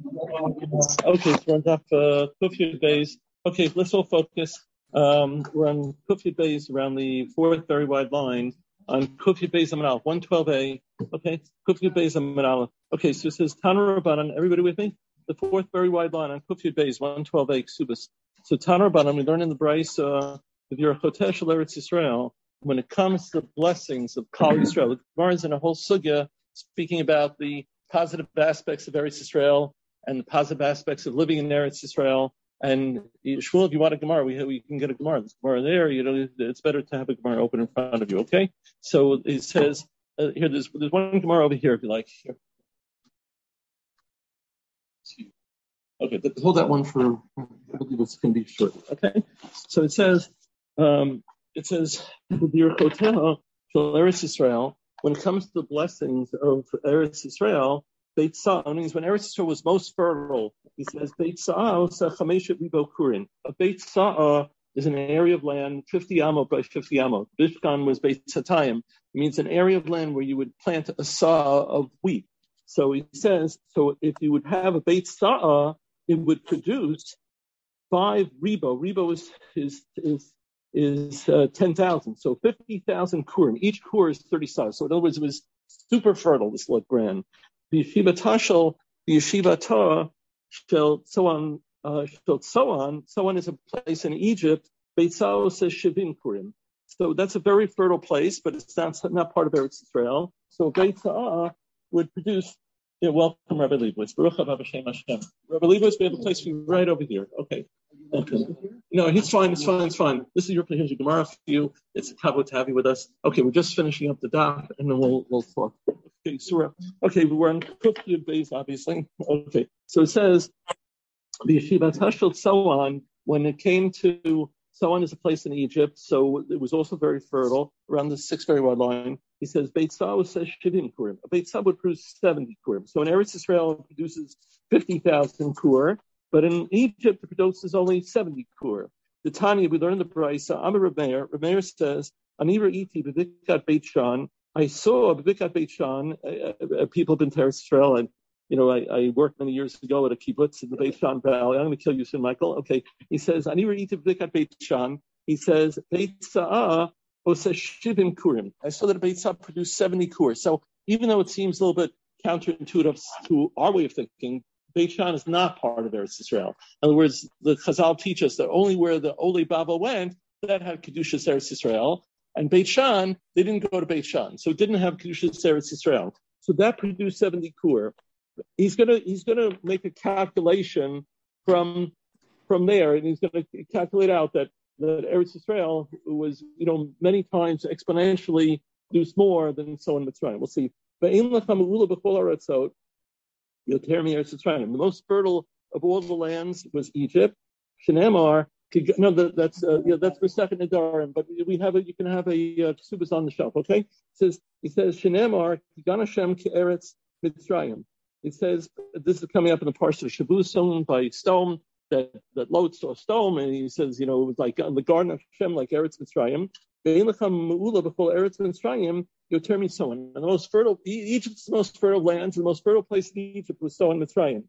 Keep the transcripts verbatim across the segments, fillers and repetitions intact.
Okay, so we're on top uh, Kufyud Bays. Okay, let's all focus. Um, we're on Kufyud Bays around the fourth very wide line on Kufyud Bays Amanal, one twelve A. Okay, Kufyud Bays Amanal. Okay, so it says Tanur Rabbanan. Everybody with me? The fourth very wide line on Kufyud Bays, one twelve A, Ksubas. So Tanur Rabbanan, we learn in the Bryce, uh, if you're a Chotesh Eretz Yisrael, when it comes to the blessings of Kal Yisrael, the Gemara is in a whole sugya speaking about the positive aspects of Eretz Yisrael and the positive aspects of living in Eretz Yisrael. And Shmuel, if you want a Gemara, we, we can get a Gemara. There's a Gemara there. You know, it's better to have a Gemara open in front of you. Okay. So it says uh, here. There's there's one Gemara over here if you like. Here. Okay, hold that one for. I believe it's going to be short. Okay. So it says um, it says with your hotel for Eretz Yisrael. When it comes to the blessings of Eretz Yisrael, Beit Sa'ah means when Eretz Yisrael was most fertile. He says Beit Sa'ah Chameshet Ribo Kurin. A Beit Sa'ah is an area of land fifty amot by fifty amot. Bishkan was Beit Satayim. It means an area of land where you would plant a sa'ah of wheat. So he says, so if you would have a Beit Sa'ah, it would produce five Ribo. Ribo is is is is uh, ten thousand. So fifty thousand kurim. Each kur is thirty sa'ah. So in other words, it was super fertile. This looked grand. The yeshiva tashel, the yeshiva ta, shel so on, shel so on. So on is a place in Egypt. Beit Sa'ah says shivim kurim. So that's a very fertile place, but it's not not part of Eretz Yisrael. So Beit Sa'ah would produce. Yeah, welcome, Rabbi Leibowitz. Baruch haba b'shem Hashem. Rabbi Leibowitz, we have a place for you right over here. Okay. Okay. No, he's fine. It's fine. It's fine. This is your place. Here's your Gemara for you. It's a kavod to have you with us. Okay, we're just finishing up the daf, and then we'll we'll talk. Okay, so okay, we're on Kufyud Bays, obviously. Okay, so it says the yeshiva tashel so on. When it came to so on is a place in Egypt, so it was also very fertile around the six very wide line. He says Beit Sa'ah says shivim kurim. A Beit Sa'ah would produce seventy kurim. So in Eretz Yisrael it produces fifty thousand kur, but in Egypt it produces only seventy kur. The Tanya, we learned the Brisa. Amar Reb Meir. Reb Meir says Ani ra'iti b'vikat Beit Shan. I saw b'vikat Beit Shan. Uh, uh, people have been to Eretz Yisrael, and you know I, I worked many years ago at a kibbutz in the Beit Shan Valley. I'm going to kill you soon, Michael. Okay. He says Ani ra'iti b'vikat Beit Shan. He says Beit Sa'ah. Oh, says shivim kurim. I saw that a Beit Sa'ah produced seventy kur. So even though it seems a little bit counterintuitive to our way of thinking, Beit Shan is not part of Eretz Yisrael. In other words, the Chazal teach us that only where the Olei Bava went, that had Kedushas Eretz Yisrael, and Beit Shan, they didn't go to Beit Shan, so it didn't have Kedushas Eretz Yisrael. So that produced seventy kur. He's gonna he's gonna make a calculation from from there, and he's gonna calculate out that that Eretz Yisrael was, you know, many times exponentially produced more than so in Mitzrayim. We'll see. The most fertile of all the lands was Egypt. Shenemar, no, that's uh, yeah, that's for second Nadarim, but we have a, you can have a uh, ksubas on the shelf. Okay, it says he says Shenemar Kigan Hashem Ke'eretz Mitzrayim. It says this is coming up in the parsha of Shavuos by Stone. That, that Lot saw stone, and he says, you know, it was like on the garden of Hashem, like Eretz Mitzrayim. Eretz Mitzrayim, you term me so on. And the most fertile, Egypt's the most fertile lands, the most fertile place in Egypt was so in Mitzrayim.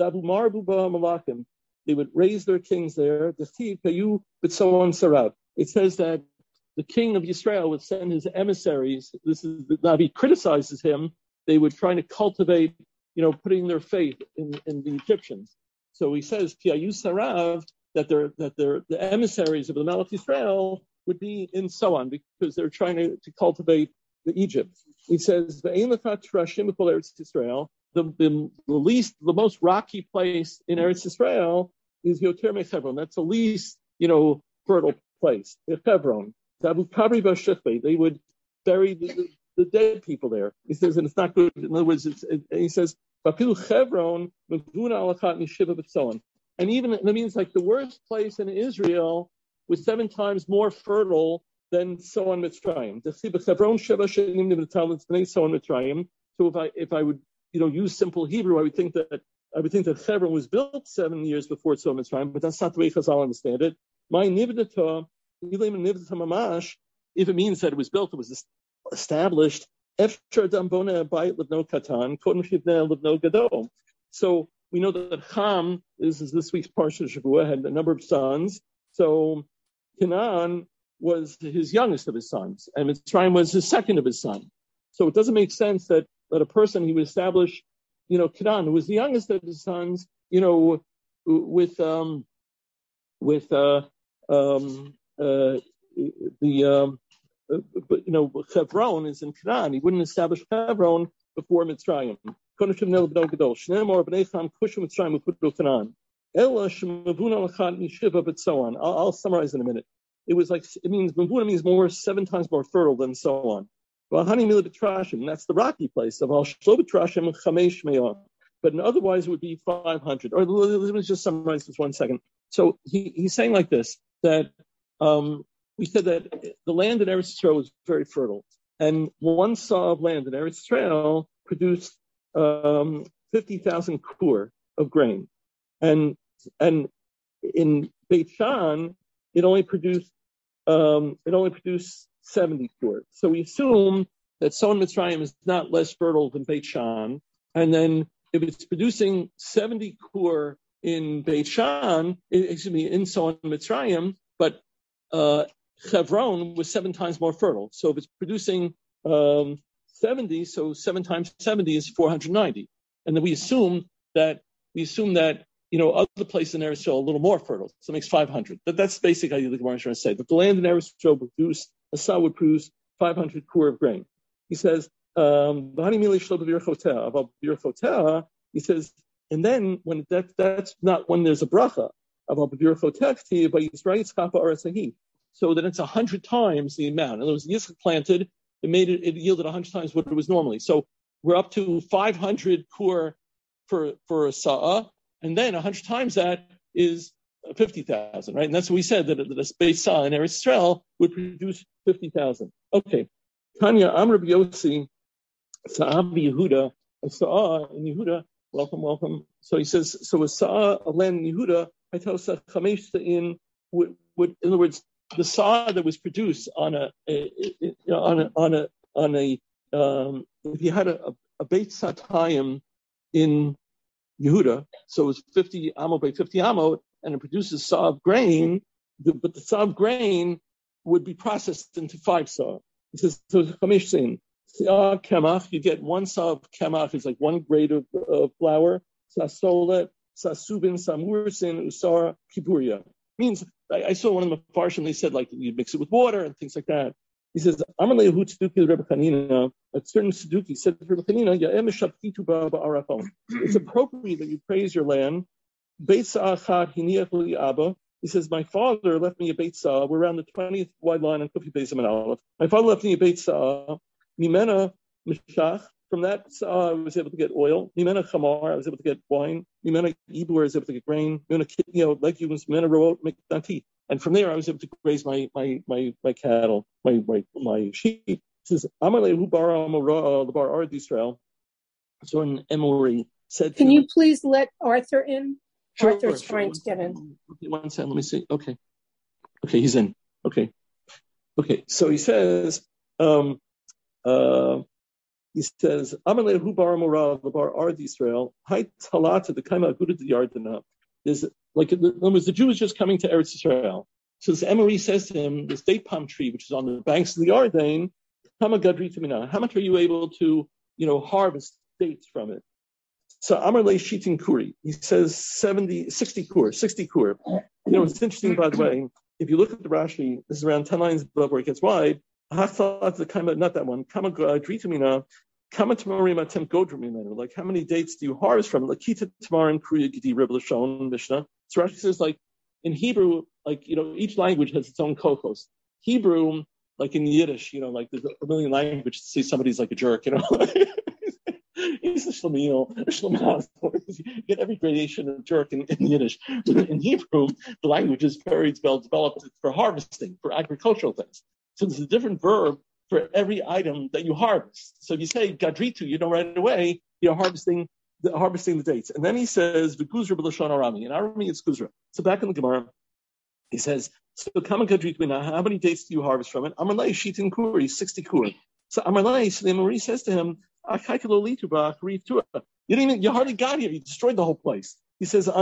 They would raise their kings there. It says that the king of Yisrael would send his emissaries. This is the Navi criticizes him. They were trying to cultivate, you know, putting their faith in, in the Egyptians. So he says, Sarav, that they're, that they're, the emissaries of the Melech Yisrael would be in so on, because they're trying to, to cultivate the Egypt. He says, the, the, the, the least, the most rocky place in Eretz Yisrael is Yoter Mechevron. That's the least, you know, fertile place. Mechevron. They would bury the, the, the dead people there. He says, and it's not good. In other words, it's, it, he says, and even that means like the worst place in Israel was seven times more fertile than so on Mitzrayim. So if I if I would you know use simple Hebrew, I would think that I would think that Hebron was built seven years before so Mitzrayim, but that's not the way Chazal understand it. My nivdata, if it means that it was built, it was established. So we know that Ham is, is this week's Parsha Shavua, had a number of sons. So Canaan was his youngest of his sons, and Mitzrayim was his second of his sons. So it doesn't make sense that, that a person he would establish, you know, Canaan, who was the youngest of his sons, you know, with um, with uh, um, uh, the um, uh, but you know, Hebron is in Canaan. He wouldn't establish Hebron before Mitzrayim. But so on. I'll, I'll summarize in a minute. It was like, it means, Mavuna means more, seven times more fertile than so on. Vahani Mila Betrashim, that's the rocky place of Al Shlo Betrashim Chamesh Me'on. But otherwise it would be five hundred. Or let me just summarize this one second. So he, he's saying like this, that um, we said that the land in Eretz Yisrael was very fertile. And one saw of land in Eretz Yisrael produced um, fifty thousand kur of grain. And and in Beit Shan, it only produced um, it only produced seventy kur. So we assume that Son Mitzrayim is not less fertile than Beit Shan. And then if it's producing seventy kur in Beit Shan, excuse me, in Son Mitzrayim, but uh, Hebron was seven times more fertile. So if it's producing um, seventy, so seven times seventy is four hundred ninety. And then we assume that we assume that you know other places in Eretz Yisrael are a little more fertile, so it makes five hundred. But that's basically how the Gemara is trying to say that the land in Eretz Yisrael would produce, Asa would produce five hundred kur of grain. He says, um, he says, and then when that that's not when there's a bracha so that it's a hundred times the amount. In other words, Yitzchak planted, it made it, it yielded a hundred times what it was normally. So we're up to five hundred kur for for a sa'ah, and then a hundred times that is fifty thousand, right? And that's what we said, that, that a space sa'ah in Eretz Yisrael would produce fifty thousand. Okay. Tanya Amr Yossi, Sa'ah Yehuda, a sa'ah in Yehuda, welcome, welcome. So he says, so a sa'ah, a land in Yehuda, I tell Chamesh in, would, would, in other words, the sa'ah that was produced on a, a, a on a, on a, on a, um, if you had a, a Beit Satayim in Yehuda, so it was fifty amo by fifty amo, and it produces sa'ah of grain, the, but the sa'ah of grain would be processed into five sa'ah. He says, so Chamesh Sin, sa'ah kemach, you get one sa'ah of kemach, is like one grade of uh, flour, sa'solet, sa'subin, samursin, usara, kipuria. Means, I, I saw one of the Farshim, they said, like, you mix it with water and things like that. He says, Amar lehu tzeduki Rebbe Chanina, a certain tzeduki said to Rebbe Chanina, Ya'em shabkitu ba'arafon. It's appropriate that you praise your land. Beit sa'achat hiniach li abba. He says, my father left me a Beit Sa'ah. We're around the twentieth wide line on Kufi Beis and Aleph. My father left me a Beit Sa'ah. Mimena mishach. From that Sa'ah, I was able to get oil. Mimena chamar. I was able to get wine. Mimena ibur. I was able to get grain. Mimena you know, legumes. Mimena root mikdati. And from there, I was able to graze my my my my cattle, my my my sheep. He says, Amalei hu bara amora lebar ard Israel. So in Emory said, can you please let Arthur in? Sure, Arthur's sure. trying to get in. Okay, one second, let me see. Okay. Okay, he's in. Okay. Okay, so he says, um, uh, he says, Amalei hu bara amora lebar ard Israel. Hai talata the kaima aguda the yardana. There's like, in other words, the Jew is just coming to Eretz Yisrael. So this Emory says to him, this date palm tree, which is on the banks of the Yarden, how much are you able to, you know, harvest dates from it? So Amar Le Shitin Kuri, he says seventy, sixty kur, sixty kur. You know, it's interesting, by the way, if you look at the Rashi, this is around ten lines above where it gets wide, not that one, Kama Dritamina, Kama Tamarim Atem Godramina, like how many dates do you harvest from? Lakita Tamarin Kriya Gidi Ribblashon Mishnah. So Rashi says, like, in Hebrew, like, you know, each language has its own kokos. Hebrew, like in Yiddish, you know, like there's a million languages to say somebody's like a jerk, you know. He's a shlemiel, a shlemas. You get every gradation of jerk in, in Yiddish. In Hebrew, the language is very well developed for harvesting, for agricultural things. So there's a different verb for every item that you harvest. So if you say gadritu, you know right away, you're harvesting the, harvesting the dates. And then he says, v'guzra b'lashon arami. In Arami, it's guzra. So back in the Gemara, he says, so kama gadritu, how many dates do you harvest from it? Amalei shitin kuri, sixty kur. So Amalei, so the Amori says to him, You didn't even, you hardly got here. You destroyed the whole place. He says, we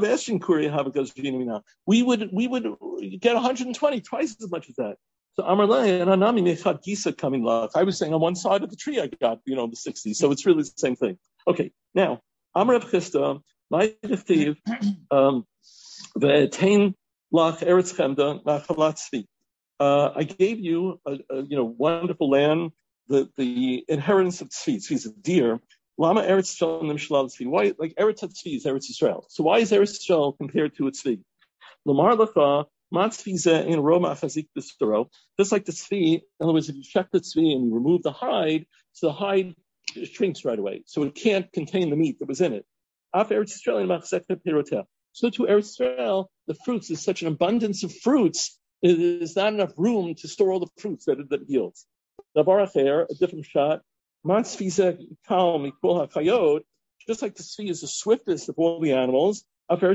would, we would get one hundred twenty, twice as much as that. So Amarle and Anami Mechad Gisa coming luck. I was saying on one side of the tree I got, you know, the sixty. So it's really the same thing. Okay, now Amar Chista, my Steve, um, Ve'etain Lach Eretz Chemda Nachalat Tzvi. Uh, I gave you a, a you know wonderful land, the the inheritance of Tzvi. Tzvi is a deer. Lama Eretz Yisrael Nimshalal Tzvi. Why, like Eretz Tzvi is Eretz Yisrael. So why is Eretz Yisrael compared to a Tzvi? Lamar Lacha Matzvi in Roma Chazik Bistoro. Just like the Tzvi, in other words, if you check the Tzvi and you remove the hide, so the hide shrinks right away, so it can't contain the meat that was in it. Af Eretz Yisrael in Machzek Piroteh. So to Eretz Yisrael, the fruits is such an abundance of fruits. There's not enough room to store all the fruits that it, that it yields. Davar Acher, a different shot. Just like the Tzvi is the swiftest of all the animals, so too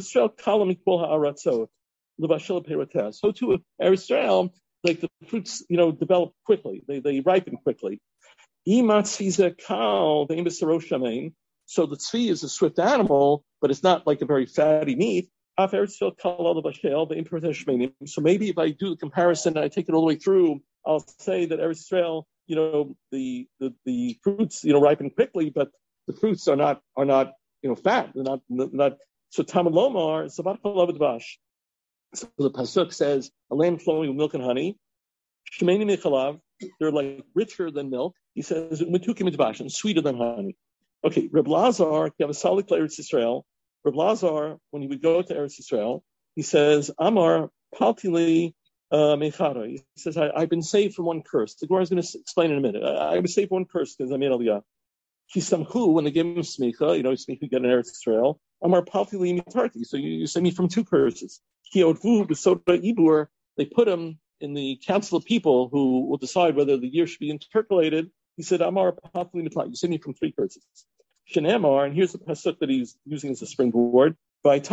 Eretz Yisrael, like the fruits, you know, develop quickly. They they ripen quickly. So the Tzvi is a swift animal, but it's not like a very fatty meat. So maybe if I do the comparison and I take it all the way through, I'll say that Eretz Yisrael, you know, the, the, the fruits, you know, ripen quickly, but the fruits are not, are not, you know, fat. They're not, not, so Talmud Lomar, Savat Chalav Dvash. So the Pasuk says, a land flowing with milk and honey. Shemeni Mechalav, they're like richer than milk. He says, Metukim Dvash, and sweeter than honey. Okay, Reb Lazar, you have a solid Eretz Yisrael. Reb Lazar, when he would go to Eretz Yisrael, he says, Amar Paltili, Uh, he says, I, I've been saved from one curse. The Gemara is going to explain in a minute. I, I was saved from one curse because I made Aliyah. Kisamchu, when they gave him smicha, you know, smicha get in Eretz Yisrael. Amar paltili mitarti. So you, you save me from two curses. Kiodvu b'soda ibur. They put him in the council of people who will decide whether the year should be interpolated. He said, Amar paltili mitarti. You save me from three curses. Shenamar, and here's the pasuk that he's using as a springboard. So the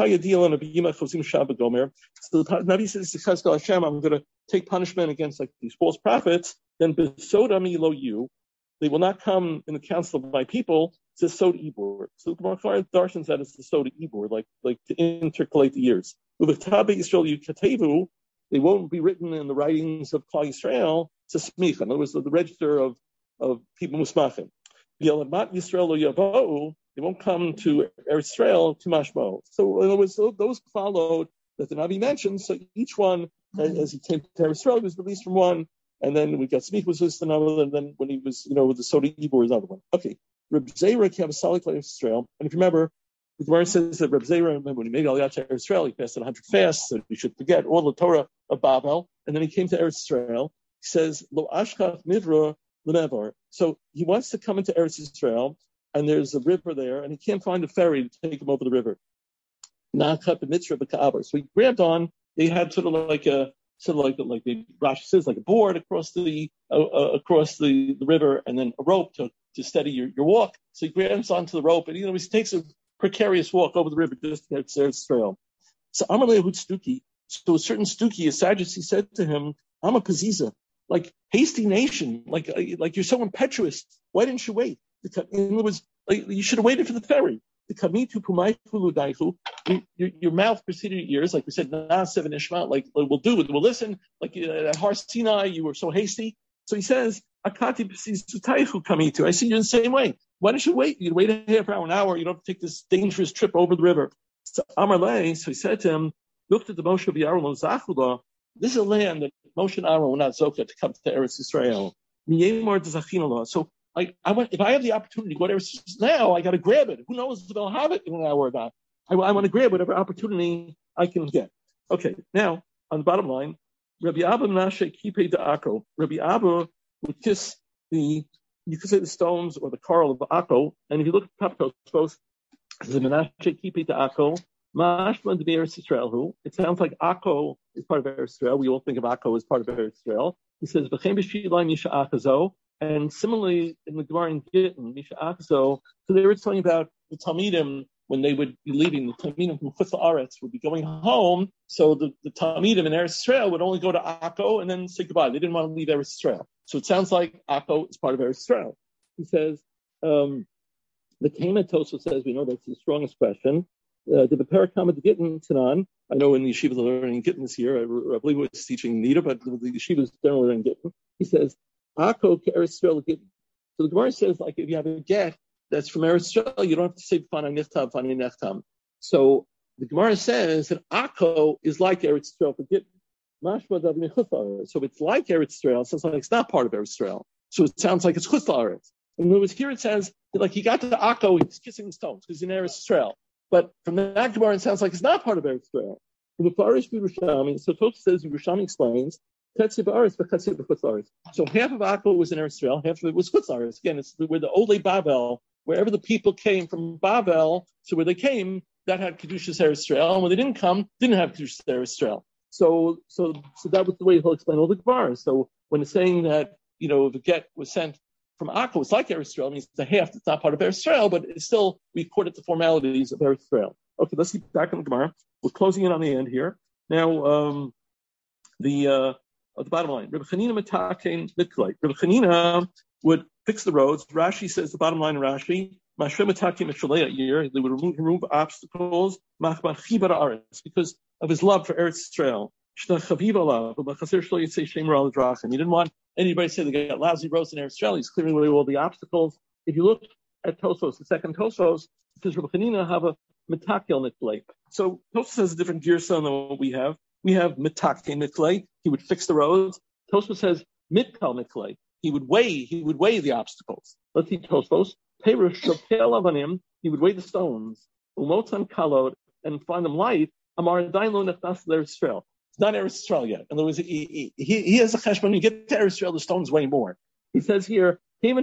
Navi says to Chazkel Hashem, I'm going to take punishment against like these false prophets. Then besodami lo you, they will not come in the council of my people. It says soda ibur. So the Gemara darshans that it's the soda ibur, like like to intercalate the years. Uvetabe Yisrael yukatevu, they won't be written in the writings of Klal Yisrael. It's a smicha. In other words, the register of of people musmachim. Yelamat Yisrael lo yavou. They won't come to Eretz Yisrael to Mashmo. So in other words, those followed that the Navi mentioned. So each one, as he came to Eretz Yisrael, he was released from one, and then we got Smich was released another, and then when he was, you know, with the Soda Ibor was another one. Okay, Reb Zera came a solid Eretz Yisrael, and if you remember, the Gemara says that Reb Zera, remember when he made Aliyah to Eretz Yisrael, he fasted one hundred fasts, so we should forget all the Torah of Babel, and then he came to Eretz Yisrael. He says Lo Ashkach Mivra L'Nevar. So he wants to come into Eretz Yisrael. And there's a river there, and he can't find a ferry to take him over the river. So he grabbed on. They had sort of like a sort of like like the Rashi says, like a board across the uh, uh, across the, the river, and then a rope to, to steady your, your walk. So he grabs onto the rope, and you know he takes a precarious walk over the river just to get to Eretz Yisrael. So Amar Lehud Stuki. So a certain Stuki, a Sadducee, said to him, "I'm a Paziza, like hasty nation, like like you're so impetuous. Why didn't you wait? In other words, like, you should have waited for the ferry. Your, your mouth preceded your ears, like we said, Na'aseh v'nishma, like we'll do it, we'll listen. Like at Har Sinai, you were so hasty. So he says, Akati p'sizutaychu kamitu. I see you in the same way. Why don't you wait? You'd wait a half hour, an hour. You don't have to take this dangerous trip over the river. So Amar Lei, so he said to him, looked at the Moshe of Yaron Zachulah. This is a land that Moshe and Aaron were not Zoka to come to Eretz Yisrael. So I, I want, if I have the opportunity to go to Eretz Yisrael now, I got to grab it. Who knows if I'll have it in an hour or not? I, I want to grab whatever opportunity I can get. Okay, now on the bottom line, Rabbi Abba Menashe Kipe Da'ako. Rabbi Abba would kiss the, you could say the stones or the coral of Akko. And if you look at the top coast, the Menashe Kipe Da'ako. Mashma de Eretz Yisrael. Who? It sounds like Akko is part of Eretz Yisrael. We all think of Akko as part of Eretz Yisrael. He says, "V'chem b'shilai misha akazo." And similarly, in the Gemara in Gittin, Misha Akazo, so they were talking about the Talmidim when they would be leaving. The Talmidim from Chutz La'aretz would be going home. So the, the Talmidim in Eretz Yisrael would only go to Akko and then say goodbye. They didn't want to leave Eretz Yisrael. So it sounds like Akko is part of Eretz Yisrael. He says, um, The Kama Tosfos says, we know that's the strongest question. Uh, did the parakama to Gittin Tanan? I know in the yeshiva they're learning Gittin this year. I, I believe it was teaching Nida, but the, the yeshiva is generally learning Gittin. He says, Ako Eretz Yisrael Gittin. So the Gemara says, like, if you have a get that's from Eretz Yisrael, you don't have to say Fanei Nichtav, Fanei Nechtam. So the Gemara says that Ako is like Eretz Yisrael for Gittin. Mashma Dav Mechutz. So it's like Eretz Yisrael. It sounds like it's not part of Eretz Yisrael. So it sounds like it's Chutz La'aretz. And when it was here, it says that, like, he got to Akko, he's kissing the stones because he's in Eretz Yisrael. But from that Gemara, it sounds like it's not part of Eretz Yisrael. So Tosfos says, Yerushalmi explains, so half of Akko was in Eretz Yisrael, half of it was Chutz La'aretz. Again, it's where the Ole Bavel, wherever the people came from Bavel, so where they came, that had Kedushas Eretz Yisrael, and when they didn't come, didn't have Kedushas Eretz Yisrael. So, so, so that was the way he'll explain all the Gemara. So when it's saying that, you know, the get was sent from Akko, it's like Eretz Yisrael, it means it's a half, it's not part of Eretz Yisrael, but it's still, we accorded the formalities of Eretz Yisrael. Okay, let's get back on the Gemara. We're closing in on the end here. Now, um, the, uh, at the bottom line, Rebbe Chanina Matakein Miklai. Rebbe Chanina would fix the roads. Rashi says, the bottom line of Rashi, Mashrei Matakein Mishalei year, they would remove, remove obstacles, Machban Chibar Aretz, because of his love for Eretz Yisrael. He didn't want anybody to say they got lousy roads in Eretz Yisrael. He's clearing away all the obstacles. If you look at Tosfos, the second Tosfos, it says Rebbe Chanina have a metakel mitlei. So Tosfos has a different girsa than what we have. We have metakel mitlei. He would fix the roads. Tosfos says mitkel mitlei. He would weigh. He would weigh the obstacles. Let's see Tosfos. Perush shokel avanim. He would weigh the stones. Umotan kalod and find them light. Amar dain lo nechnas l'Eretz Yisrael. It's not Eretz Yisrael yet. In other words, he, he, he has a cheshbon. When you get to Eretz Yisrael, the stones weigh more. He says here, he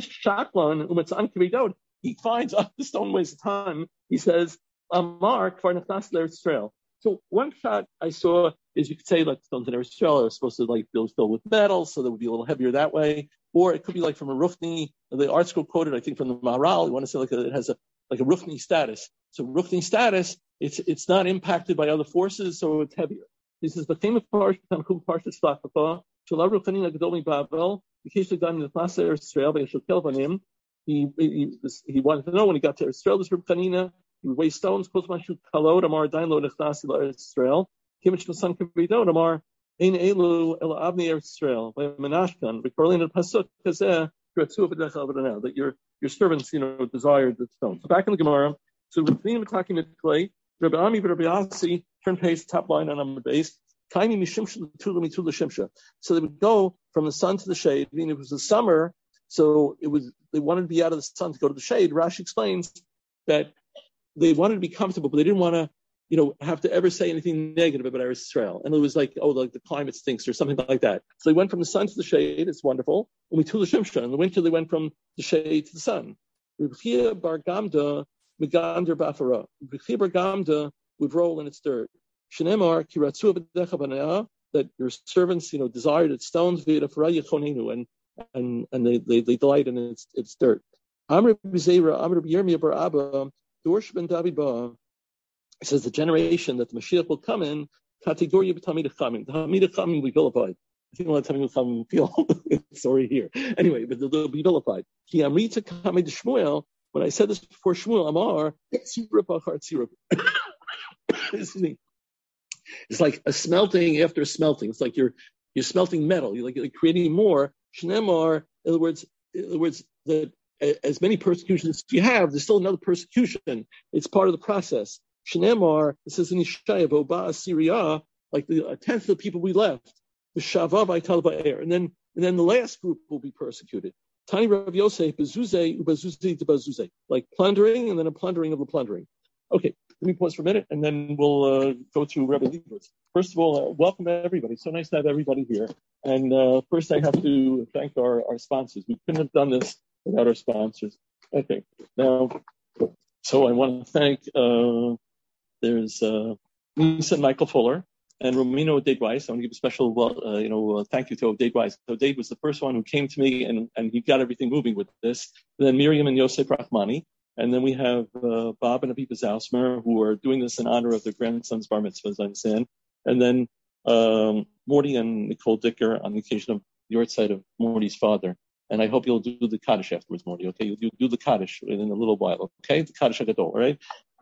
finds up the stone weighs a ton. He says, Amar kvar nechnas l'Eretz Yisrael. So one shot I saw is you could say like stones in Eretz Yisrael are supposed to like be filled with metal, so they would be a little heavier that way. Or it could be like from a Rufni. The art school quoted, I think, from the Maharal. You want to say like a, it has a like a Rufni status. So Rufni status, it's it's not impacted by other forces, so it's heavier. He says, "But famous parsha Tanchum parsha Shlachata Shalav Ruchanin Gadol Bavel B'Kesh Legan Neflas Eretz Yisrael V'Yeshokel Vanim." He he he wanted to know when he got to Eretz Yisrael, this Ruchanin, he would weigh stones. Kol Mashu Kalod Amar Dain Lo Nechnas Eretz Yisrael. Kimich Masan Kabidon Amar Ein Elu El Avnei Eretz Yisrael V'Menashkan V'Korlin El Pasuk Kazeh Gratzu V'Dechal V'Danel, that your your servants, you know, desired the stones. So back in the Gemara, so Ruchanin Metakim Mitlei, Rabbi Ami Rabbi Asi, turn page, top line on number base. So they would go from the sun to the shade. I mean, it was the summer, so it was they wanted to be out of the sun to go to the shade. Rashi explains that they wanted to be comfortable, but they didn't want to, you know, have to ever say anything negative about Eretz Yisrael. And it was like, oh, like the climate stinks or something like that. So they went from the sun to the shade. It's wonderful. And we to the shimsha. In the winter, they went from the shade to the sun. Rebchia bar Gamda Megander Bafara. Rebchia bar Gamda would roll in its dirt. Shenemar kiratzu v'decha b'nayah, that your servants, you know, desired its stones via farayachonenu, and and and they, they they delight in its its dirt. Amr b'zeira, Amr b'yirmiyah bar Abba, Dorsh ben David ba. It says the generation that the Mashiach will come in, kategoria b'tamid chamin. The Hamid chamin will be vilified. I think a lot of times we'll feel sorry here. Anyway, but they'll, they'll be vilified. Ki amrita kamid Shmuel. When I said this before Shmuel, Amar tzirub achar tzirub. Excuse me. It's like a smelting after smelting. It's like you're you're smelting metal. You're like you're creating more. Shnemar, in other words, in other words, that as many persecutions you have, there's still another persecution. It's part of the process. Shnemar, it says in Yeshaya, Boba Syria, like the a tenth of the people we left. The Shavav Aital Ba'er, and then and then the last group will be persecuted. Tani Rav Yosef, Bezuzei, Ubazuzei to Bazuzei, like plundering and then a plundering of the plundering. Okay, let me pause for a minute, and then we'll uh, go to Rebbe Leibowitz. First of all, uh, welcome everybody. So nice to have everybody here. And uh, first, I have to thank our, our sponsors. We couldn't have done this without our sponsors. Okay, now, so I want to thank, uh, there's uh, Lisa and Michael Fuller and Romino Oded Weiss. I want to give a special, well, uh, you know, uh, thank you to Oded Weiss. Oded was the first one who came to me, and, and he got everything moving with this. And then Miriam and Yosef Rahmani. And then we have uh, Bob and Aviva Zausmer, who are doing this in honor of their grandson's bar mitzvah, as I understand. And then um, Morty and Nicole Dicker on the occasion of the yahrzeit of Morty's father. and I hope you'll do the Kaddish afterwards, Morty. Okay, you'll, you'll do the Kaddish in a little while. Okay, the Kaddish Agadol. All right.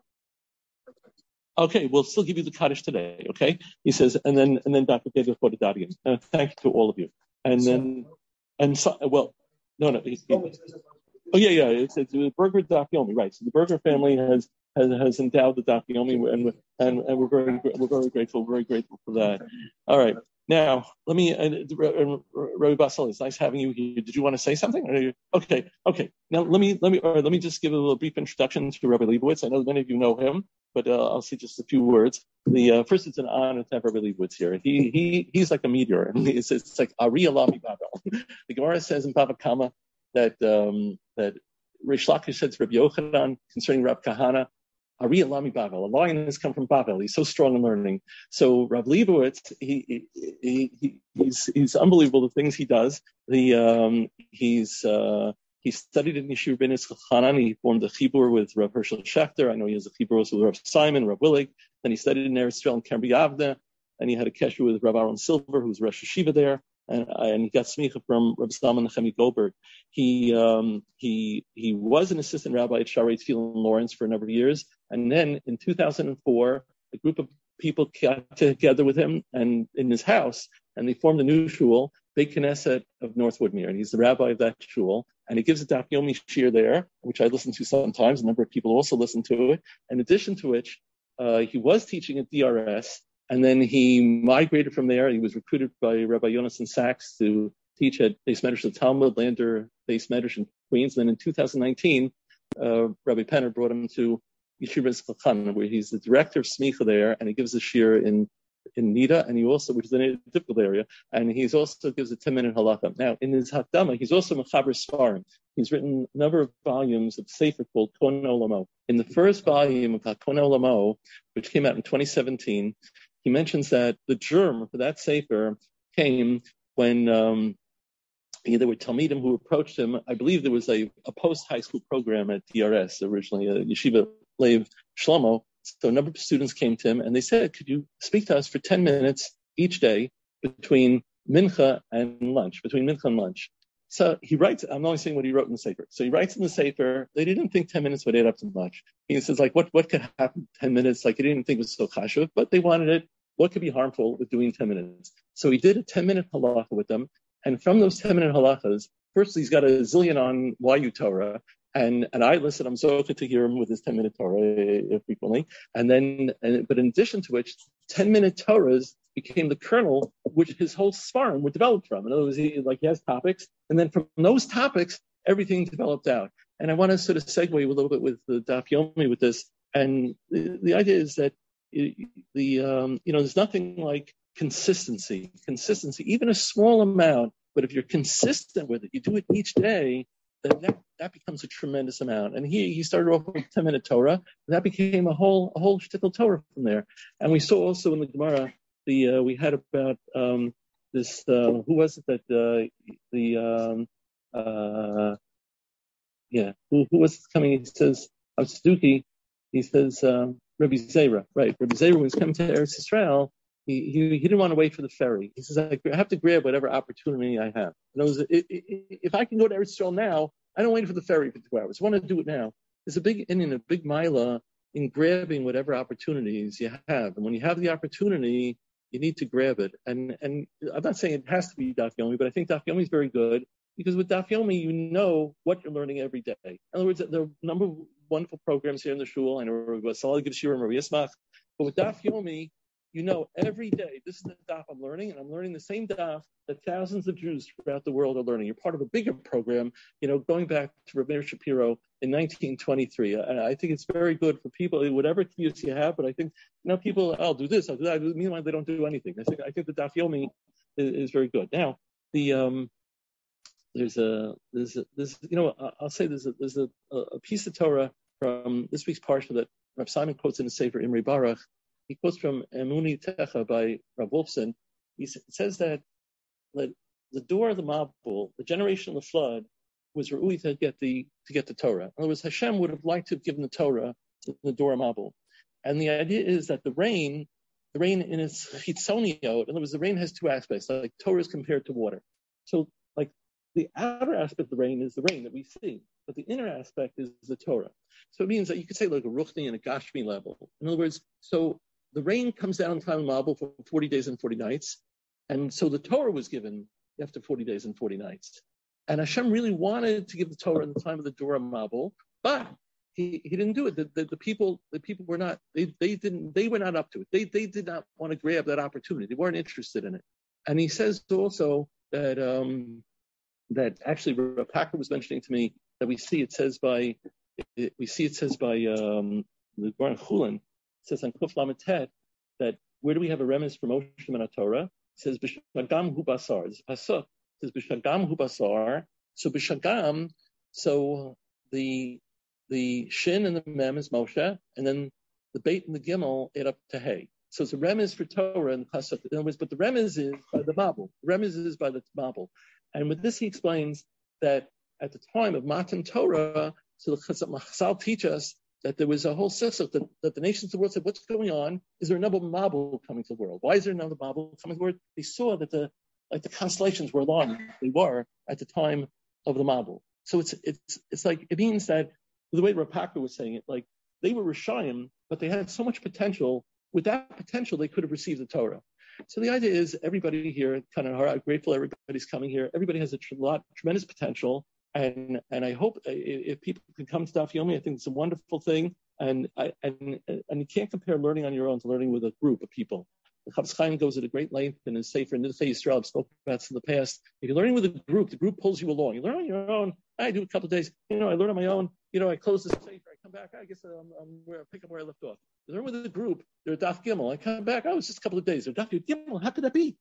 Okay, we'll still give you the Kaddish today. Okay, he says, and then and then Doctor Pedro Podadadian. Uh, thank you to all of you. And then and so well, no, no. He, he, oh yeah, yeah. It's, it's the Berger Dafyomi, right? So the Berger family has. Has, has endowed the Dafyomi, and and and we're very we're very grateful, very grateful for that. All right, now let me, uh, Rabbi Basel, it's nice having you here. Did you want to say something? Or you, okay, okay. Now let me let me or let me just give a little brief introduction to Rabbi Leibowitz. I know many of you know him, but uh, I'll say just a few words. The uh, first, it's an honor to have Rabbi Leibowitz here. He he he's like a meteor, and it's it's like Ari Alami Babel. The Gemara says in Bava Kama that um, that Rish Lakish said to Rabbi Yochanan concerning Rab Kahana, Ari Alami Bavel. A lion has come from Bavel. He's so strong in learning. So Rav Leibowitz, he, he, he he's he's unbelievable the things he does. The um, he's uh, he studied in Yeshiva Ben Chanan. He formed a chibur with Rav Hershel Schachter. I know he has a chibur also with Rav Simon, Rav Willig. Then he studied in Eretz Yisrael in Kemri Avda, and he had a kesher with Rav Aaron Silver, who's Rosh Yeshiva there. And, and he got smicha from Rabbi Salman Nechemi Goldberg. He um, he he was an assistant rabbi at Shaarei Tefillah in Lawrence for a number of years, and then in two thousand four, a group of people got together with him and in his house, and they formed a new shul, Beit Knesset of North Woodmere, and he's the rabbi of that shul. And he gives a Daf Yomi shir there, which I listen to sometimes. A number of people also listen to it. In addition to which, uh, he was teaching at D R S. And then he migrated from there. He was recruited by Rabbi Yonason Sachs to teach at Beis Medrash Talmud, Lander Beis Medrash in Queens. And then in two thousand nineteen, uh, Rabbi Penner brought him to Yeshiva Tzlachan, where he's the director of Smicha there, and he gives a shir in in Nida, and he also, which is a difficult area, and he also gives a ten-minute halacha. Now, in his Hakdama, he's also Mechaber Sfarim. He's written a number of volumes of Sefer called Kon Olamo. In the first volume of Kon Olamo, which came out in twenty seventeen, he mentions that the germ for that Sefer came when um, there were Talmidim who approached him. I believe there was a, a post-high school program at D R S, originally, a Yeshiva Lev Shlomo. So a number of students came to him and they said, could you speak to us for ten minutes each day between Mincha and lunch, between Mincha and lunch? So he writes, I'm only saying what he wrote in the Sefer. So he writes in the Sefer, they didn't think ten minutes would add up to much. He says, like, what, what could happen ten minutes? Like, he didn't think it was so chashuv, but they wanted it. What could be harmful with doing ten minutes? So he did a ten minute halacha with them. And from those ten minute halachas, first he's got a zillion on Y U Torah. And, and I listen, I'm so good to hear him with his ten minute Torah uh, frequently. And then, and, but in addition to which, ten minute Torahs became the kernel which his whole svarim were developed from. In other words, he, like he has topics, and then from those topics, everything developed out. And I want to sort of segue a little bit with the Daf Yomi with this. And the, the idea is that the, um, you know, there's nothing like consistency, consistency, even a small amount, but if you're consistent with it, you do it each day, then that, that becomes a tremendous amount. And he, he started off with ten minute Torah, and that became a whole, a whole shtickle Torah from there. And we saw also in the Gemara, the, uh, we had about, um, this, uh, who was it that, uh, the, um, uh, yeah, who, who was coming? He says, of Tzduki, he says, um, Rabbi Zera, right? Rabbi Zera, when he's coming to Eretz Yisrael, he, he he didn't want to wait for the ferry. He says, I have to grab whatever opportunity I have. In other words, if I can go to Eretz Yisrael now, I don't wait for the ferry for two hours. I want to do it now. There's a big Indian, a big mila in grabbing whatever opportunities you have. And when you have the opportunity, you need to grab it. And and I'm not saying it has to be Daf Yomi, but I think Daf Yomi is very good because with Daf Yomi, you know what you're learning every day. In other words, there are a number of wonderful programs here in the shul. I know Salah gives you Maria Smach, but with Daf Yomi, you know every day, this is the daf I'm learning, and I'm learning the same daf that thousands of Jews throughout the world are learning. You're part of a bigger program, you know, going back to Rabbi Shapiro in nineteen twenty-three. And I think it's very good for people, whatever views you have, but I think, you know, people, I'll do this, I'll do that. Meanwhile, they don't do anything. I think I think the Daf Yomi is, is very good. Now, the um, there's a, there's a, there's, you know, I'll say there's a, there's a, a piece of Torah from this week's parsha that Rav Simon quotes in the Sefer Imri Baruch. He quotes from Emuni Techa by Rav Wolfson. He says that the, the door of the Mabul, the generation of the flood, was Ru'ui to get the to get the Torah. In other words, Hashem would have liked to have given the Torah to the door of Mabul. And the idea is that the rain, the rain in its chitzoniot, in other words, the rain has two aspects, like Torah is compared to water. So, like the outer aspect of the rain is the rain that we see, but the inner aspect is the Torah. So it means that you could say like a Ruchni and a Gashmi level. In other words, so the rain comes down in time of Mabul for forty days and forty nights. And so the Torah was given after forty days and forty nights. And Hashem really wanted to give the Torah in the time of the Dura Mabul, but he, he didn't do it. The, the, the people the people were not, they, they didn't, they were not up to it. They they did not want to grab that opportunity. They weren't interested in it. And he says also that um, that actually Rav Packer was mentioning to me that we see it says by it, we see it says by um, the Gemara Chulin, it says on Kuf Lamed Tet that where do we have a remnant from Moshe and Torah? It says B'Shagam Hu Basar. It's a pasuk. It says B'Shagam Hu Basar. So B'Shagam, so the the Shin and the Mem is Moshe, and then the Beit and the Gimel add up to Hey. So it's a remez for Torah and pasuk. In other words, but the remez is by the Mabul. The remez is by the Mabul. And with this, he explains that at the time of Matan Torah, so the Chazal teach us that there was a whole sisuk that, that the nations of the world said, what's going on? Is there another Mabul coming to the world? Why is there another Mabul coming to the world? They saw that the like the constellations were aligned. They were at the time of the Mabul. So it's it's it's like it means that the way Rav Packer was saying it, like they were Rishayim, but they had so much potential. With that potential, they could have received the Torah. So the idea is everybody here, kind of grateful everybody's coming here. Everybody has a tr- lot, tremendous potential. And and I hope if, if people can come to Daf Yomi, I think it's a wonderful thing. And I, and and you can't compare learning on your own to learning with a group of people. The Chafetz Chaim goes at a great length in his Sefer Nidchei Yisrael. I've spoken about this in the past. If you're learning with a group, the group pulls you along. You learn on your own. I do a couple of days. You know, I learn on my own. You know, I close the Sefer. I come back. I guess I'm, I'm where I pick up where I left off. You learn with a group. They're at Daf Gimel. I come back. Oh, it's just a couple of days. They're Daf Yud Gimel. How could that be?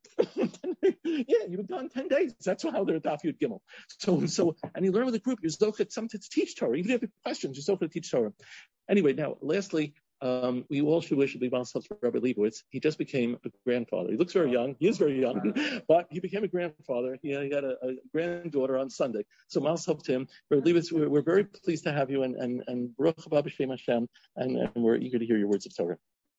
Yeah, you've been gone ten days. That's how they're at Daf Yud Gimel. So, so, and you learn with a group. You're zocheh something to teach Torah. Even if you have questions, you're zocheh to teach Torah. Anyway, now, lastly, Um, we all should wish to be ourselves for Rabbi Leibowitz. He just became a grandfather. He looks very young. He is very young, but he became a grandfather. He, he got a, a granddaughter on Sunday. So Mazel to him. Rabbi Leibowitz, we're, we're very pleased to have you, and and and Baruch haba b'shem Hashem, and, and we're eager to hear your words of Torah.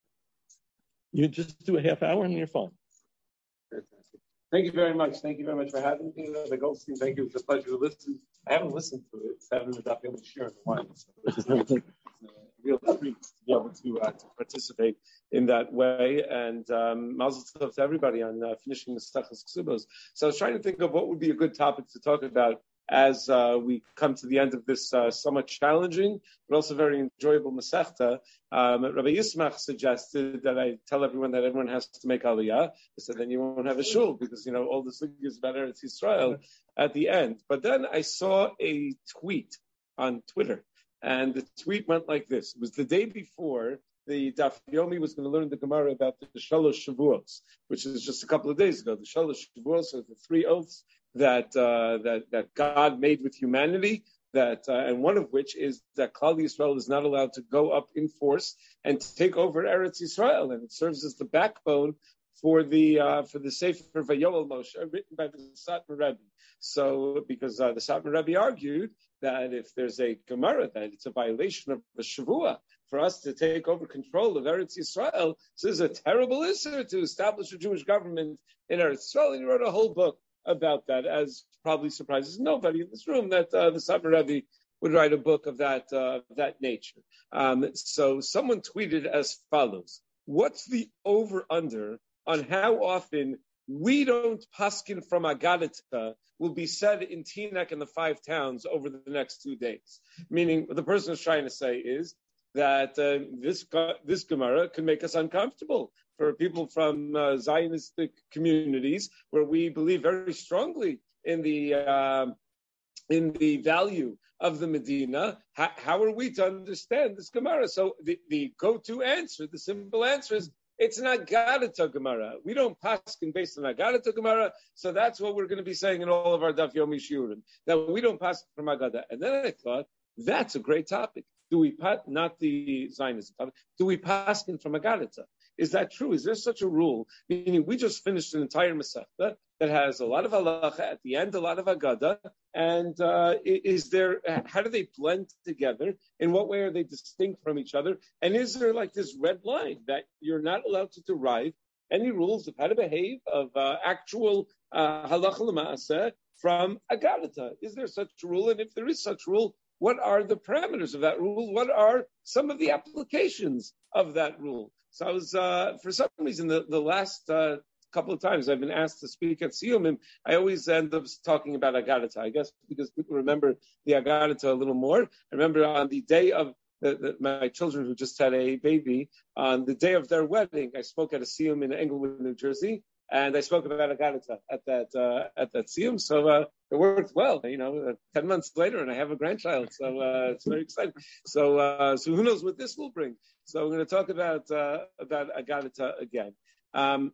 You just do a half hour, and you're fine. Fantastic. Thank you very much. Thank you very much for having me, the Goldstein. Thank you. It's a pleasure to listen. I haven't listened to it. It's having the Daf Yomi Shir in a while. So it's a real treat to be able to, uh, to participate in that way. And um, mazel tov to everybody on uh, finishing the Mesechus Ksubos. So I was trying to think of what would be a good topic to talk about as uh, we come to the end of this uh, somewhat challenging, but also very enjoyable Masechta. Um, Rabbi Yismach suggested that I tell everyone that everyone has to make Aliyah. He said, then you won't have a shul, because, you know, all this is about Eretz Yisrael at the end. But then I saw a tweet on Twitter, and the tweet went like this. It was the day before the Daf Yomi was going to learn the Gemara about the Shalosh Shavuos, which is just a couple of days ago. The Shalosh Shavuos are the three oaths that uh, that that God made with humanity, that uh, and one of which is that Klal Yisrael is not allowed to go up in force and take over Eretz Yisrael, and it serves as the backbone for the uh, for the Sefer Vayoel Moshe, written by the Satmar Rebbe. So, because uh, the Satmar Rebbe argued that if there's a Gemara, that it's a violation of the Shavua for us to take over control of Eretz Yisrael, this is a terrible issue to establish a Jewish government in Eretz Yisrael. And he wrote a whole book about that, as probably surprises nobody in this room that uh, the Satmar Rebbe would write a book of that uh, that nature. Um, so someone tweeted as follows: what's the over-under on how often we don't paskin from Agadita will be said in Teaneck and the five towns over the next two days? Meaning, what the person is trying to say is that uh, this this Gemara can make us uncomfortable for people from uh, Zionistic communities where we believe very strongly in the uh, in the value of the Medina. How, how are we to understand this Gemara? So the, the go-to answer, the simple answer is, it's an Agadita Gemara. We don't paskin based on Agadita Gemara, so that's what we're going to be saying in all of our Daf Yomi Shiurim, that we don't paskin from Agadita. And then I thought, that's a great topic. Do we pass, not the Zionism topic, do we paskin from Agadita? Is that true? Is there such a rule? Meaning, we just finished an entire Masechta that has a lot of halacha at the end, a lot of agada, and uh, is there? How do they blend together? In what way are they distinct from each other? And is there like this red line that you're not allowed to derive any rules of how to behave, of uh, actual uh, halacha l'maaseh from Agadata? Is there such a rule? And if there is such a rule, what are the parameters of that rule? What are some of the applications of that rule? So I was, uh, for some reason, the, the last uh, couple of times I've been asked to speak at Siyumim, I always end up talking about Agadata. I guess because people remember the Agadata a little more. I remember on the day of the, the, my children who just had a baby, on the day of their wedding, I spoke at a Siyum in Englewood, New Jersey, and I spoke about Agadata at that uh, at that Siyum. So uh, it worked well. You know, uh, ten months later, and I have a grandchild, so uh, it's very exciting. So uh, so who knows what this will bring? So we're going to talk about uh, about Agadata again. Um,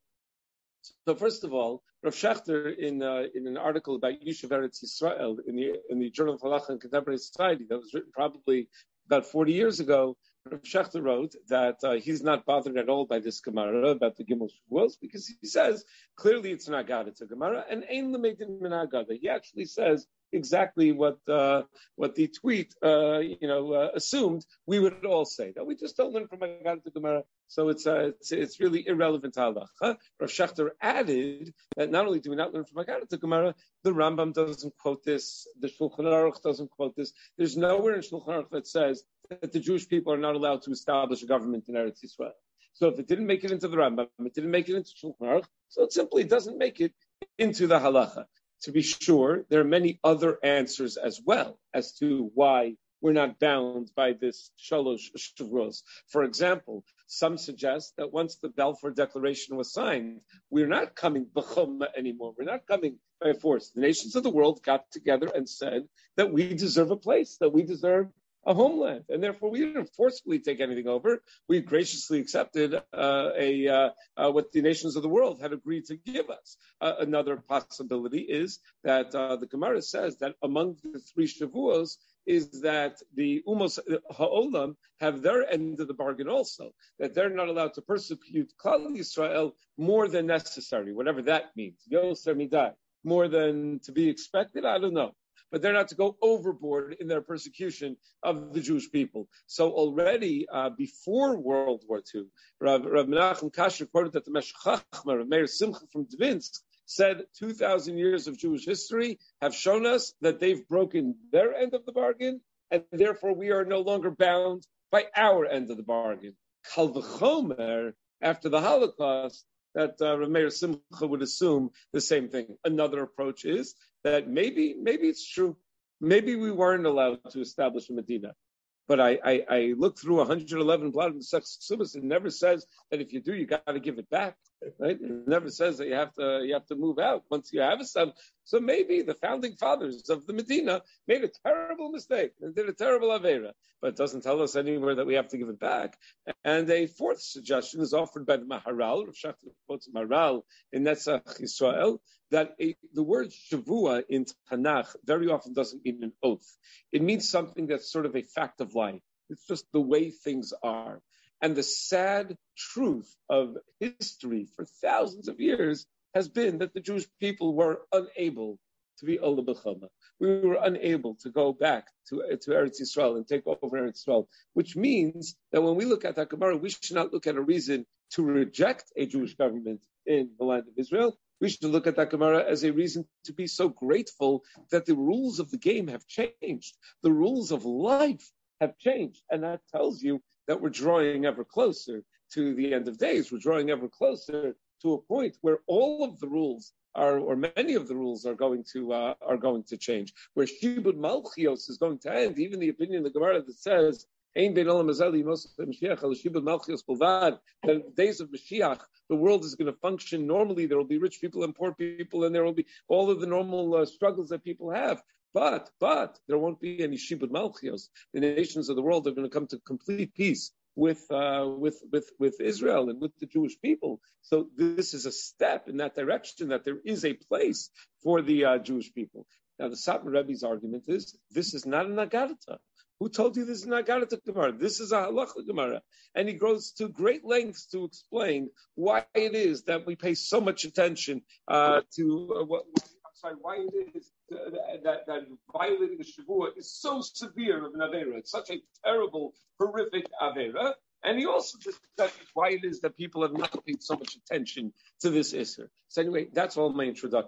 So first of all, Rav Schachter, in uh, in an article about Yishuv Eretz Yisrael in the in the Journal of Halacha and Contemporary Society that was written probably about forty years ago, Rav Schachter wrote that uh, he's not bothered at all by this Gemara about the Gimel Shavuos because he says clearly it's an Agadata Gemara and Ein Lemedin Min Agada. He actually says exactly what uh, what the tweet uh, you know uh, assumed we would all say, that we just don't learn from Agadata Gemara. So it's, uh, it's it's really irrelevant to halacha. Rav Schachter added that not only do we not learn from Agadata Gemara, the Rambam doesn't quote this, the Shulchan Aruch doesn't quote this. There's nowhere in Shulchan Aruch that says that the Jewish people are not allowed to establish a government in Eretz Yisrael. So if it didn't make it into the Rambam, it didn't make it into Shulchan Aruch, so it simply doesn't make it into the halacha. To be sure, there are many other answers as well as to why we're not bound by this Shalosh Shavuos. For example, some suggest that once the Balfour Declaration was signed, we're not coming b'chumma anymore. We're not coming by force. The nations of the world got together and said that we deserve a place, that we deserve a homeland, and therefore we didn't forcefully take anything over. We graciously accepted uh, a uh, uh, what the nations of the world had agreed to give us. Uh, another possibility is that uh, the Gemara says that among the three Shavuos is that the Umos Ha'olam have their end of the bargain also, that they're not allowed to persecute Klal Yisrael more than necessary, whatever that means. Yoser Midai, more than to be expected, I don't know. But they're not to go overboard in their persecution of the Jewish people. So already uh, before World War Two, Rav, Rav Menachem Kasher quoted that the Meshech Chachma, Rav Meir Simcha from Dvinsk, said two thousand years of Jewish history have shown us that they've broken their end of the bargain, and therefore we are no longer bound by our end of the bargain. Kal v'chomer, after the Holocaust, that uh, Rav Meir Simcha would assume the same thing. Another approach is that maybe, maybe it's true. Maybe we weren't allowed to establish a Medina. But I, I, I looked through one hundred eleven blood and Sexus. It never says that if you do, you got to give it back, right? It never says that you have to you have to move out once you have a son. So maybe the founding fathers of the Medina made a terrible mistake and did a terrible avera, but it doesn't tell us anywhere that we have to give it back. And a fourth suggestion is offered by the Maharal, Rav Schachter quotes Maharal in Netzach Yisrael, that a, the word Shavua in Tanakh very often doesn't mean an oath. It means something that's sort of a fact of life. It's just the way things are. And the sad truth of history for thousands of years has been that the Jewish people were unable to be Ola B'chama. We were unable to go back to, to Eretz Yisrael and take over Eretz Yisrael, which means that when we look at that Gemara, we should not look at a reason to reject a Jewish government in the land of Israel. We should look at that Gemara as a reason to be so grateful that the rules of the game have changed. The rules of life have changed. And that tells you that we're drawing ever closer to the end of days. We're drawing ever closer to a point where all of the rules are, or many of the rules are going to uh, are going to change. Where Shibud Malchios is going to end. Even the opinion of the Gemara that says Ein bein olam hazeh li'mos Mashiach al Shibud Malchios Bilvad, that in the days of Mashiach, the world is going to function normally. There will be rich people and poor people, and there will be all of the normal uh, struggles that people have. But, but there won't be any Shibud Malchios. The nations of the world are going to come to complete peace with, uh, with, with, with Israel and with the Jewish people. So this is a step in that direction, that there is a place for the uh, Jewish people. Now, the Satmar Rebbe's argument is, this is not an Agadata. Who told you this is an Agadata Gemara? This is a Halacha Gemara. And he goes to great lengths to explain why it is that we pay so much attention uh, to uh, what, I'm sorry, why it is uh, that, that violating the Shavua is so severe of an Avera. It's such a terrible, horrific Avera. And he also discusses why it is that people have not paid so much attention to this Isser. So anyway, that's all my introduction.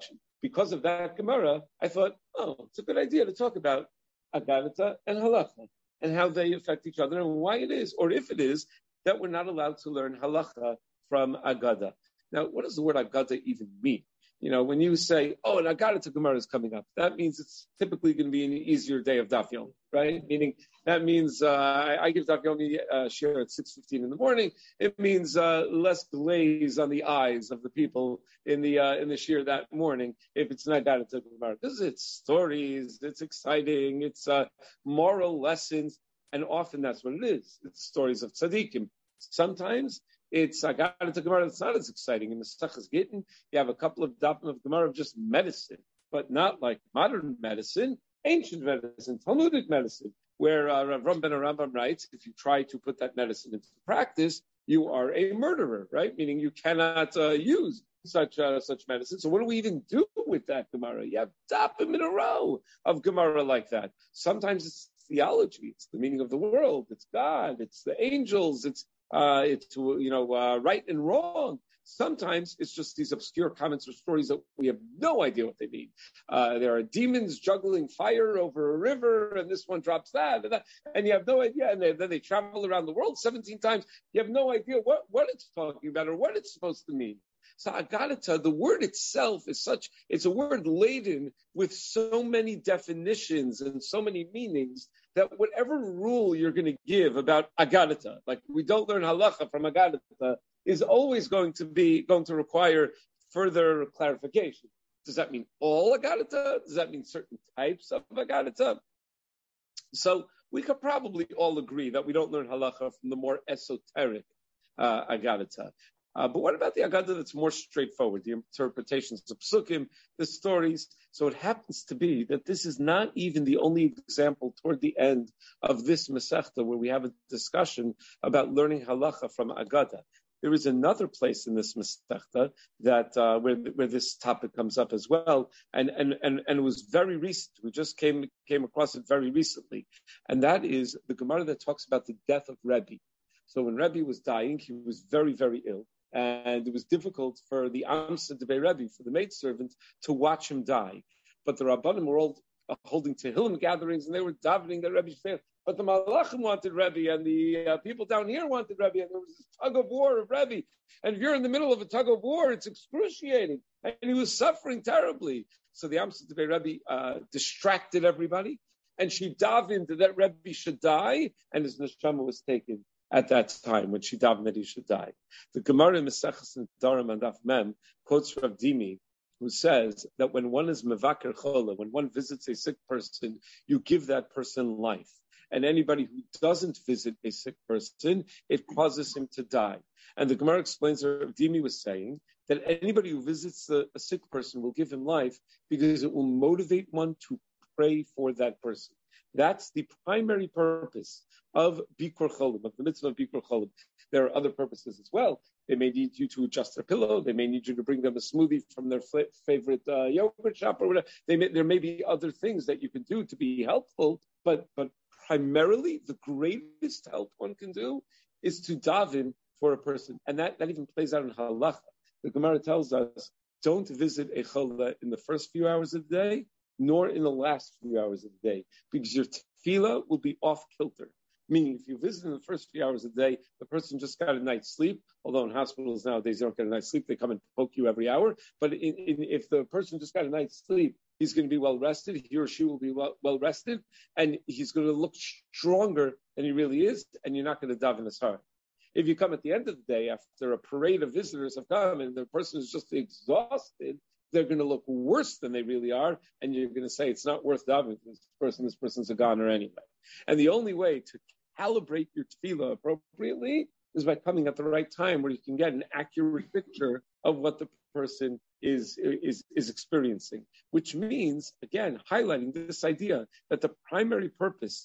because of that Gemara, I thought, oh, it's a good idea to talk about Agadata and Halacha and how they affect each other and why it is, or if it is, that we're not allowed to learn Halacha from Agada. Now, what does the word Agada even mean? You know, when you say, oh, an Agadata Gemara is coming up, that means it's typically going to be an easier day of Daf Yomi, right? Meaning, that means uh, I, I give Daf Yomi uh, share at six fifteen in the morning. It means uh, less glaze on the eyes of the people in the uh, in the share that morning if it's an Agadata Gemara. Because it's stories, it's exciting, it's uh, moral lessons, and often that's what it is. It's stories of tzaddikim. Sometimes it's Agadata Gemara that's not as exciting. In the Mesechus Gittin, you have a couple of dapim of Gemara of just medicine, but not like modern medicine, ancient medicine, Talmudic medicine, where uh, Rav Ram ben Rambam writes, if you try to put that medicine into practice, you are a murderer, right? Meaning you cannot uh, use such uh, such medicine. So what do we even do with that Gemara? You have dapim in a row of Gemara like that. Sometimes it's theology, it's the meaning of the world, it's God, it's the angels, it's Uh, it's, you know, uh, right and wrong. Sometimes it's just these obscure comments or stories that we have no idea what they mean. Uh, there are demons juggling fire over a river, and this one drops that, and, that, and you have no idea. And they, then they travel around the world seventeen times. You have no idea what, what it's talking about or what it's supposed to mean. So Agadata, the word itself is such, it's a word laden with so many definitions and so many meanings that whatever rule you're going to give about Agadata, like we don't learn halacha from Agadata, is always going to be, going to require further clarification. Does that mean all Agadata? Does that mean certain types of Agadata? So we could probably all agree that we don't learn halacha from the more esoteric uh, Agadata. Uh, but what about the Agada that's more straightforward, the interpretations of Psukim, the stories? So it happens to be that this is not even the only example toward the end of this Masechta where we have a discussion about learning halacha from Agada. There is another place in this Masechta that uh, where where this topic comes up as well, and and and and it was very recent. We just came came across it very recently, and that is the Gemara that talks about the death of Rebbe. So when Rebbe was dying, he was very very ill. And it was difficult for the Amsa Debei Rebbe, for the maidservant, to watch him die. But the Rabbanim were all holding Tehillim gatherings, and they were davening that Rebbe should. But the Malachim wanted Rebbe, and the uh, people down here wanted Rebbe, and there was this tug of war of Rebbe. And if you're in the middle of a tug of war, it's excruciating. And he was suffering terribly. So the Amsa Debei Rebbe uh, distracted everybody, and she davened that Rebbe should die, and his neshama was taken at that time when she davened that he should die. The Gemara in Maseches Nedarim and Daf Mem quotes Rav Dimi, who says that when one is mevaker chola, when one visits a sick person, you give that person life. And anybody who doesn't visit a sick person, it causes him to die. And the Gemara explains that Rav Dimi was saying that anybody who visits a, a sick person will give him life because it will motivate one to pray for that person. That's the primary purpose of Bikur Cholim, of the mitzvah of Bikur Cholim. There are other purposes as well. They may need you to adjust their pillow. They may need you to bring them a smoothie from their f- favorite uh, yogurt shop or whatever. They may, there may be other things that you can do to be helpful, but, but primarily the greatest help one can do is to daven for a person. And that, that even plays out in halacha. The Gemara tells us, don't visit a chola in the first few hours of the day, nor in the last few hours of the day, because your tefillah will be off kilter. Meaning, if you visit in the first few hours of the day, the person just got a night's sleep, although in hospitals nowadays they don't get a night's sleep, they come and poke you every hour. But in, in, if the person just got a night's sleep, he's going to be well rested, he or she will be well, well rested, and he's going to look stronger than he really is, and you're not going to daven as hard. If you come at the end of the day, after a parade of visitors have come, and the person is just exhausted, they're going to look worse than they really are, and you're going to say it's not worth davening to this person. This person's a goner anyway. And the only way to calibrate your tefillah appropriately is by coming at the right time, where you can get an accurate picture of what the person is is is experiencing. Which means, again, highlighting this idea that the primary purpose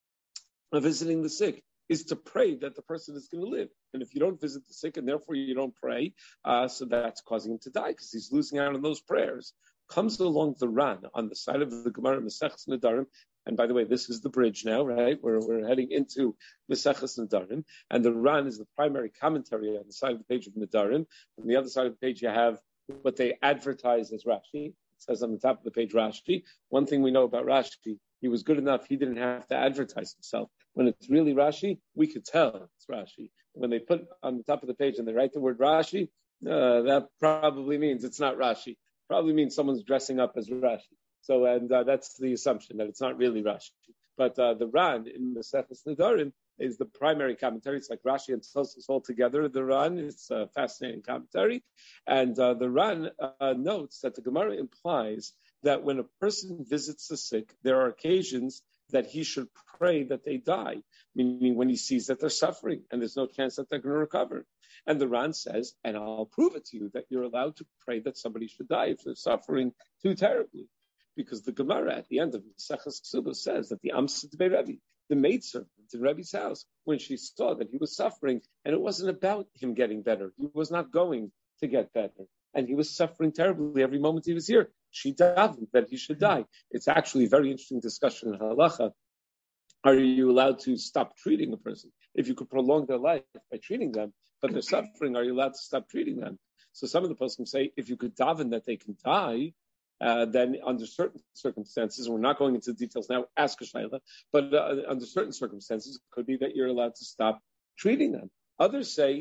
of visiting the sick is to pray that the person is going to live. And if you don't visit the sick and therefore you don't pray, uh, so that's causing him to die because he's losing out on those prayers. Comes along the Ran on the side of the Gemara Maseches Nedarim. And by the way, this is the bridge now, right? We're, we're heading into Maseches Nedarim. And the Ran is the primary commentary on the side of the page of Nedarim. On the other side of the page, you have what they advertise as Rashi. says on the top of the page Rashi. One thing we know about Rashi, he was good enough, he didn't have to advertise himself. When it's really Rashi, we could tell it's Rashi. When they put on the top of the page and they write the word Rashi, uh, that probably means it's not Rashi. Probably means someone's dressing up as Rashi. So, and uh, that's the assumption, that it's not really Rashi. But uh, the Ran in the Maseches Nedarim is the primary commentary. It's like Rashi and Tosfos all together. The Ran, it's a fascinating commentary. And uh, the Ran uh, notes that the Gemara implies that when a person visits the sick, there are occasions that he should pray that they die, meaning when he sees that they're suffering and there's no chance that they're going to recover. And the Ran says, and I'll prove it to you, that you're allowed to pray that somebody should die if they're suffering too terribly. Because the Gemara at the end of Maseches Ksubos says that the Amsa Debei Rebbe, the maidservant in Rebbe's house, when she saw that he was suffering, and it wasn't about him getting better, he was not going to get better, and he was suffering terribly every moment he was here, she davened that he should die. It's actually a very interesting discussion in Halacha. Are you allowed to stop treating a person? If you could prolong their life by treating them, but they're suffering, are you allowed to stop treating them? So some of the poskim say, if you could daven that they can die, Uh, then under certain circumstances, we're not going into the details now, ask a shayla, but uh, under certain circumstances, it could be that you're allowed to stop treating them. Others say,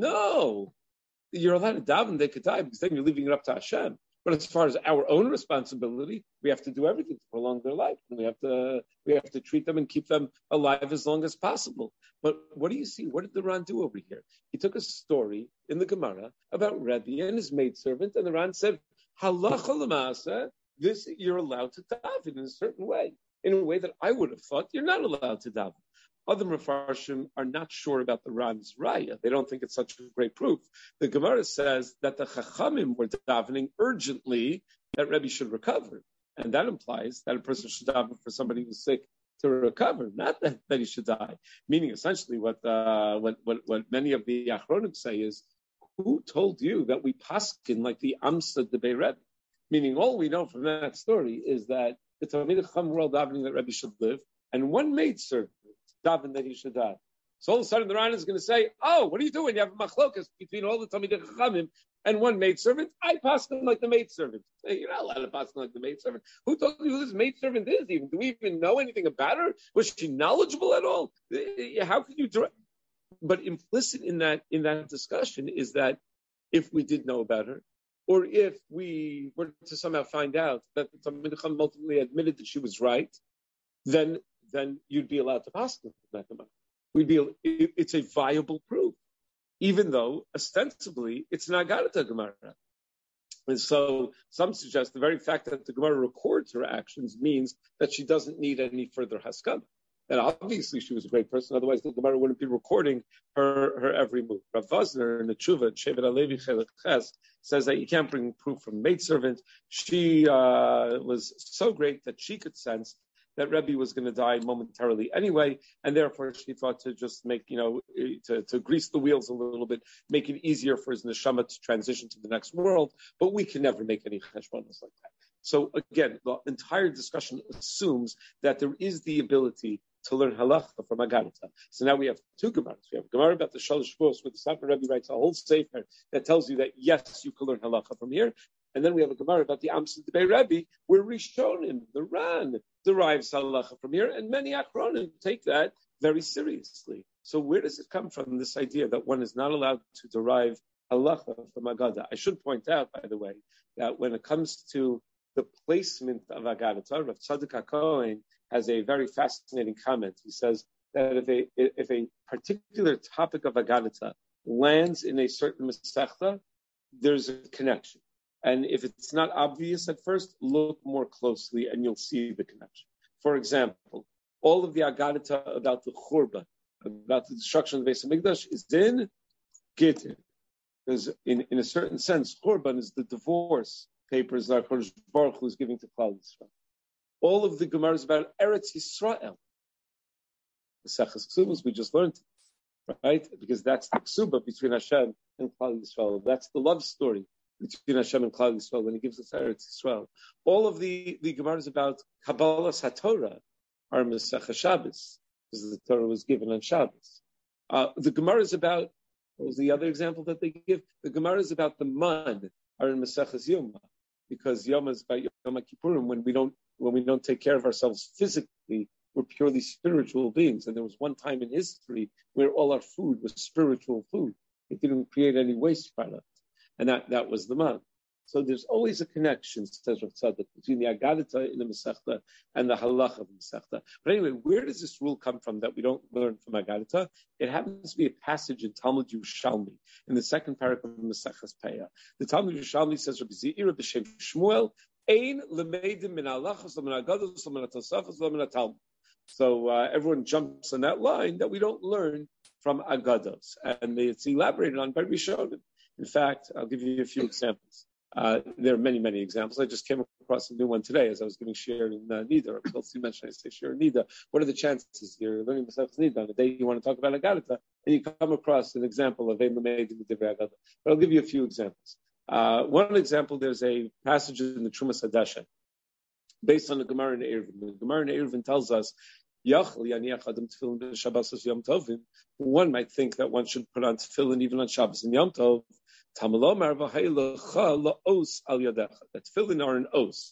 no, you're allowed to daven, they could die, because then you're leaving it up to Hashem. But as far as our own responsibility, we have to do everything to prolong their life. And we have to we have to treat them and keep them alive as long as possible. But what do you see? What did the Ran do over here? He took a story in the Gemara about Rebbe and his maidservant, and the Ran said, Halacha l'maaseh, this you're allowed to daven in a certain way, in a way that I would have thought you're not allowed to daven. Other Mefarshim are not sure about the Ran's raya. They don't think it's such a great proof. The Gemara says that the Chachamim were davening urgently that Rebbe should recover. And that implies that a person should daven for somebody who's sick to recover, not that, that he should die. Meaning, essentially, what, uh, what, what, what many of the Achronim say is, who told you that we paskin like the Amsa Debei Rebbe? Meaning, all we know from that story is that the Talmidei Chacham were all davening that Rebbe should live, and one maidservant davened that he should die. So all of a sudden, the Ran is going to say, "Oh, what are you doing? You have a machlokas between all the Talmidei Chachamim and one maidservant. I paskin like the maidservant. You're not allowed to paskin like the maidservant. Who told you who this maidservant is? Even do we even know anything about her? Was she knowledgeable at all? How could you direct?" But implicit in that in that discussion is that if we did know about her, or if we were to somehow find out that the Talmidei Chacham ultimately admitted that she was right, then then you'd be allowed to pass them. We'd be it, it's a viable proof, even though ostensibly it's an Agarata Gemara. And so some suggest the very fact that the Gemara records her actions means that she doesn't need any further haskam. And obviously she was a great person, otherwise the Gemara wouldn't be recording her, her every move. Rav Vosner in the Tshuva, Shevet HaLevi Chelek Ches, says that you can't bring proof from maidservant. She uh, was so great that she could sense that Rebbe was going to die momentarily anyway, and therefore she thought to just make, you know, to, to grease the wheels a little bit, make it easier for his neshama to transition to the next world, but we can never make any cheshbonos like that. So again, the entire discussion assumes that there is the ability to learn halacha from Agarata. So now we have two Gemaras. We have a Gemara about the Shalosh Shvuos, where the Satmar Rebbe writes a whole sefer that tells you that yes, you can learn halacha from here. And then we have a Gemara about the Amsa Debei Rebbe, where Rishonim, the Ran, derives halacha from here, and many Achronim take that very seriously. So where does it come from, this idea that one is not allowed to derive halacha from Agada? I should point out, by the way, that when it comes to the placement of Agadata, Rav Tzadok HaKohen has a very fascinating comment. He says that if a if a particular topic of Agadata lands in a certain Masechta, there's a connection. And if it's not obvious at first, look more closely and you'll see the connection. For example, all of the Agadata about the Churban, about the destruction of the Beis HaMikdash, is in Gittin. Because in, in a certain sense, Churban is the divorce papers that HaKadosh Baruch Hu is giving to Klal Yisrael. All of the Gemaras about Eretz Yisrael, the Maseches Ksubos we just learned, right? Because that's the Ksuba between Hashem and Klal Yisrael. That's the love story between Hashem and Klal Yisrael when He gives us Eretz Yisrael. All of the, the Gemaras about Kabbalas HaTorah are Maseches Shabbos, because the Torah was given on Shabbos. Uh, the Gemaras about, what was the other example that they give? The Gemaras about the mud are in Maseches Yoma. because Yom is by Yom Kippurim, when we don't when we don't take care of ourselves physically, we're purely spiritual beings. And there was one time in history where all our food was spiritual food. It didn't create any waste product. And that, that was the month. So there's always a connection, says Rav Tzadok, between the Agadita in the Masechta and the Halach of the Masechta. But anyway, where does this rule come from that we don't learn from Agadita? It happens to be a passage in Talmud Yerushalmi, in the second paragraph of Masechtas Peah. The Talmud Yerushalmi says, Rabbi Zeira b'Shem Shmuel, Ein lemeidim min halachos lo min agados lo min atosafos lo min atalmud. So uh, everyone jumps on that line that we don't learn from Agados. And it's elaborated on by Rishonim. In fact, I'll give you a few examples. Uh, there are many, many examples. I just came across a new one today as I was giving share in uh, Nida. I was mentioned I say share in Nida. What are the chances you're learning Masechtas Nida on the day you want to talk about Agadita, and you come across an example of Ein L'Meidim B'Divrei Agada? But I'll give you a few examples. Uh, one example, there's a passage in the Trumas Hadasha based on the Gemara in Eruvin. The Gemara in Eruvin tells us, one might think that one should put on tefillin even on Shabbos and Yom Tov. That tefillin are an os.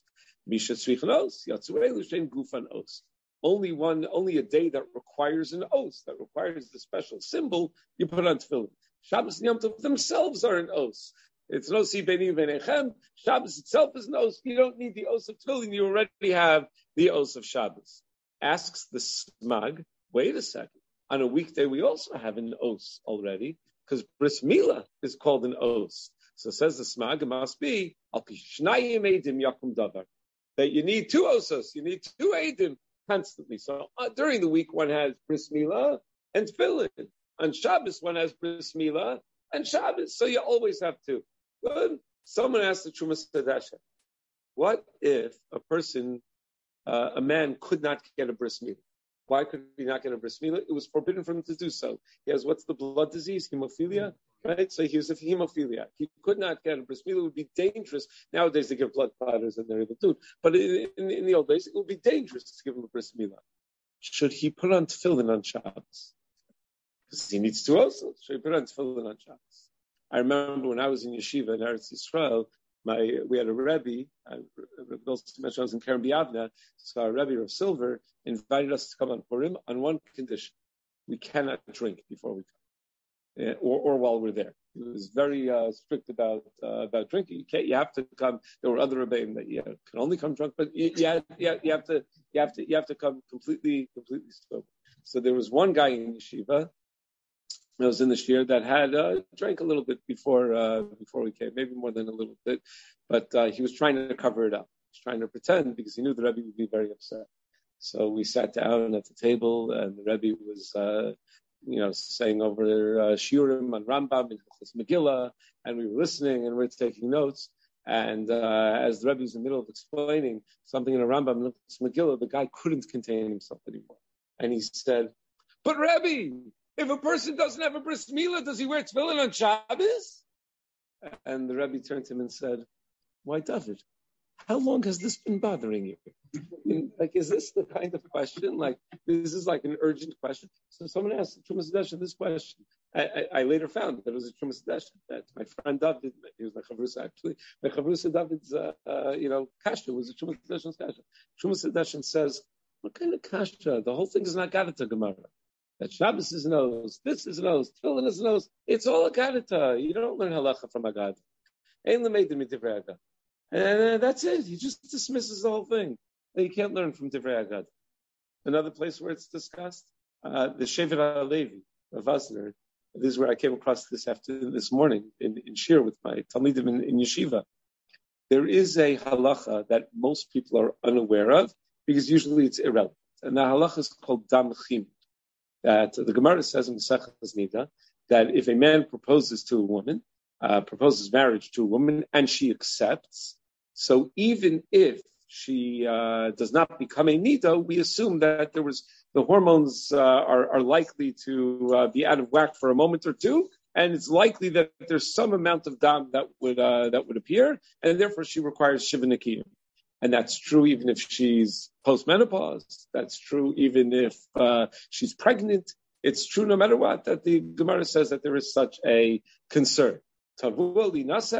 Only one, only a day that requires an os, that requires the special symbol, you put on tefillin. Shabbos and Yom Tov themselves are an os. It's no si beini v'nechem. Shabbos itself is an os. You don't need the os of tefillin. You already have the os of Shabbos. Asks the smag, wait a second. On a weekday, we also have an os already, because bris milah is called an os. So says the smag, it must be al kishnayim eidim yakum davar, that you need two osos, you need two eidim constantly. So uh, during the week, one has bris milah and tefillin. On Shabbos, one has bris milah and Shabbos. So you always have two. Good. Someone asked the Trumas Hadasha, what if a person, uh, a man could not get a bris milah? Why could he not get a bris milah? It was forbidden for him to do so. He has, what's the blood disease? Hemophilia? Right? So he was a hemophiliac. He could not get a bris milah. It would be dangerous. Nowadays they give blood platters and they're able to do. But in, in, in the old days, it would be dangerous to give him a bris milah. Should he put on tefillin on Shabbos? Because he needs to also. Should he put on tefillin on Shabbos? I remember when I was in yeshiva in Eretz Yisrael, my, we had a Rebbe, I, I was in Keren B'Yavneh, so our Rebbe, Rav Silver, invited us to come on Purim on one condition. We cannot drink before we come, uh, or, or while we're there. He was very uh, strict about uh, about drinking. You can't. You have to come. There were other Rebbeim that you can only come drunk, but you, you, have, you, have, you have to you have to you have to come completely completely sober. So there was one guy in yeshiva that was in the shir that had uh, drank a little bit before uh, before we came, maybe more than a little bit, but uh, he was trying to cover it up. He was trying to pretend because he knew the Rebbe would be very upset. So we sat down at the table, and the Rebbe was, uh, you know, saying over uh, shiurim on Rambam and Megillah, and we were listening and we were taking notes. And uh, as the Rebbe was in the middle of explaining something in a Rambam and Megillah, the guy couldn't contain himself anymore, and he said, "But Rebbe, if a person doesn't have a bris milah, does he wear tefillin on Shabbos?" And the Rebbe turned to him and said, "Why, David? How long has this been bothering you? I mean, like, is this the kind of question? Like, this is like an urgent question." So someone asked Trumas Hadasha this question. I, I, I later found that it was a Trumas Hadasha, that my friend David, he was my chavrusa actually, my chavrusa David's, uh, uh, you know, kasha was a Trumas Hadasha's kasha. Trumas Hadasha says, what kind of kasha? The whole thing is not Agadita Gemara. That Shabbos is nose, this is nose, tefillin is nose. It's all Agadita. You don't learn halacha from Agadita. Ein l'meidim b'divrei Agada. And uh, that's it. He just dismisses the whole thing. You can't learn from Divrei Agada. Another place where it's discussed, uh, the Shevet HaLevi of Asner. This is where I came across this afternoon, this morning in, in Shir with my Talmidim in, in Yeshiva. There is a halacha that most people are unaware of because usually it's irrelevant. And the halacha is called Dam Chimut. That the Gemara says in Masechtas Nida that if a man proposes to a woman, Uh, proposes marriage to a woman and she accepts. So even if she uh, does not become a nida, we assume that there was the hormones uh, are, are likely to uh, be out of whack for a moment or two, and it's likely that there's some amount of dam that would uh, that would appear, and therefore she requires shiva nikiyim. And that's true even if she's postmenopause. That's true even if uh, she's pregnant. It's true no matter what that the Gemara says that there is such a concern. Tavua li nasai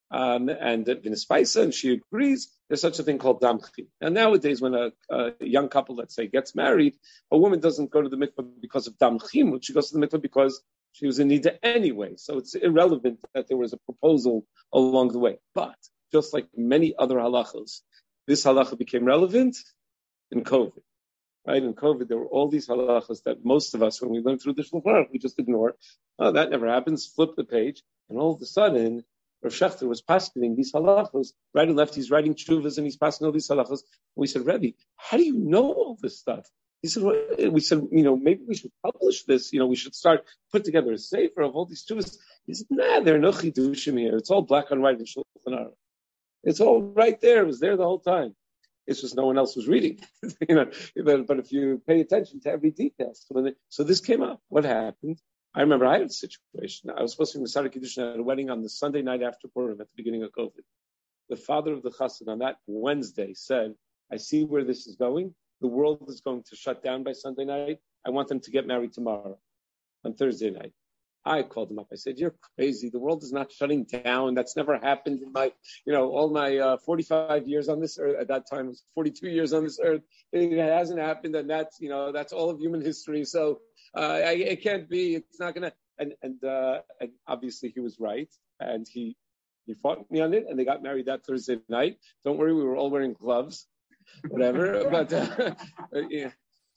Um, and Vinispaisa, and she agrees there's such a thing called damchim. And nowadays, when a, a young couple, let's say, gets married, a woman doesn't go to the mikveh because of damchim, she goes to the mikveh because she was in nida anyway. So it's irrelevant that there was a proposal along the way. But just like many other halachos, this halacha became relevant in COVID. Right? In COVID, there were all these halachas that most of us, when we learned through the Shulchan Aruch, we just ignore. Oh, that never happens. Flip the page. And all of a sudden, Rav Shechter was passing these halachos, right and left. He's writing tshuvas and he's passing all these halachos. We said, Rebbe, how do you know all this stuff? He said, well, we said, you know, maybe we should publish this. You know, we should start put together a sefer of all these tshuvas. He said, nah, there are no chidushim here. It's all black on white in Shulchan Aruch. It's all right there. It was there the whole time. It's just no one else was reading. you know, but, but if you pay attention to every detail, so, when they, so this came up. What happened? I remember I had a situation. I was supposed to be Masada Kiddushin at a wedding on the Sunday night after Purim at the beginning of COVID. The father of the chassid on that Wednesday said, I see where this is going. The world is going to shut down by Sunday night. I want them to get married tomorrow, on Thursday night. I called him up. I said, you're crazy. The world is not shutting down. That's never happened in my, you know, all my uh, forty-five years on this earth. At that time, it was forty-two years on this earth. It hasn't happened. And that's, you know, that's all of human history. So uh, I, it can't be. It's not going to. And, and, uh, and obviously he was right. And he, he fought me on it. And they got married that Thursday night. Don't worry. We were all wearing gloves, whatever. but uh, yeah.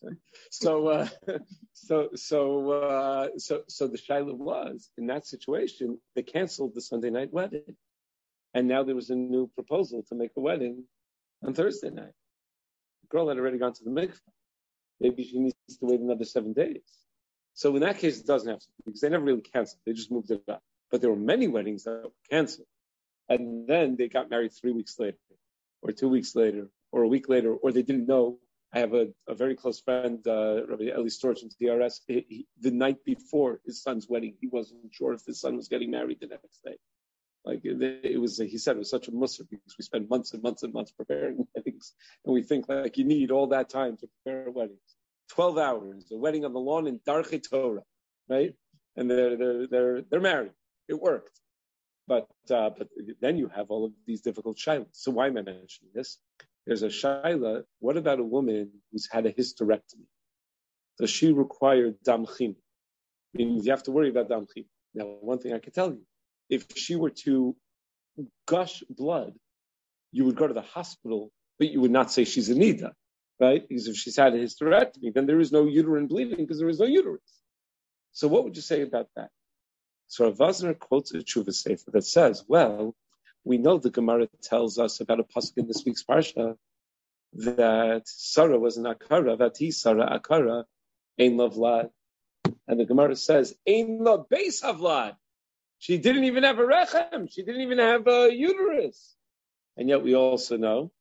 So, uh, so, so, uh, so, so the shaila was in that situation. They canceled the Sunday night wedding, and now there was a new proposal to make a wedding on Thursday night. The girl had already gone to the mikveh. Maybe she needs to wait another seven days. So in that case, it doesn't have to, because they never really canceled. They just moved it up. But there were many weddings that were canceled, and then they got married three weeks later, or two weeks later, or a week later, or they didn't know. I have a, a very close friend, uh, Rabbi Eli Storch from T R S. He, he, the night before his son's wedding, he wasn't sure if his son was getting married the next day. Like it, it was, he said it was such a musr because we spend months and months and months preparing weddings, and we think like you need all that time to prepare weddings. Twelve hours, a wedding on the lawn in Darchei Torah, right? And they're they're they're they're married. It worked, but uh, but then you have all of these difficult shilas. So why am I mentioning this? There's a shaila. What about a woman who's had a hysterectomy? Does she require damchim? Meaning you have to worry about damchim. Now, one thing I can tell you, if she were to gush blood, you would go to the hospital, but you would not say she's a nida, right? Because if she's had a hysterectomy, then there is no uterine bleeding because there is no uterus. So what would you say about that? So Rav Vosner quotes a tshuva sefer that says, well, we know the Gemara tells us about a pasuk in this week's parsha that Sarah was an akara, that he Sarah akara, ein la vlad, and the Gemara says ein la beis havlad. She didn't even have a rechem. She didn't even have a uterus, and yet we also know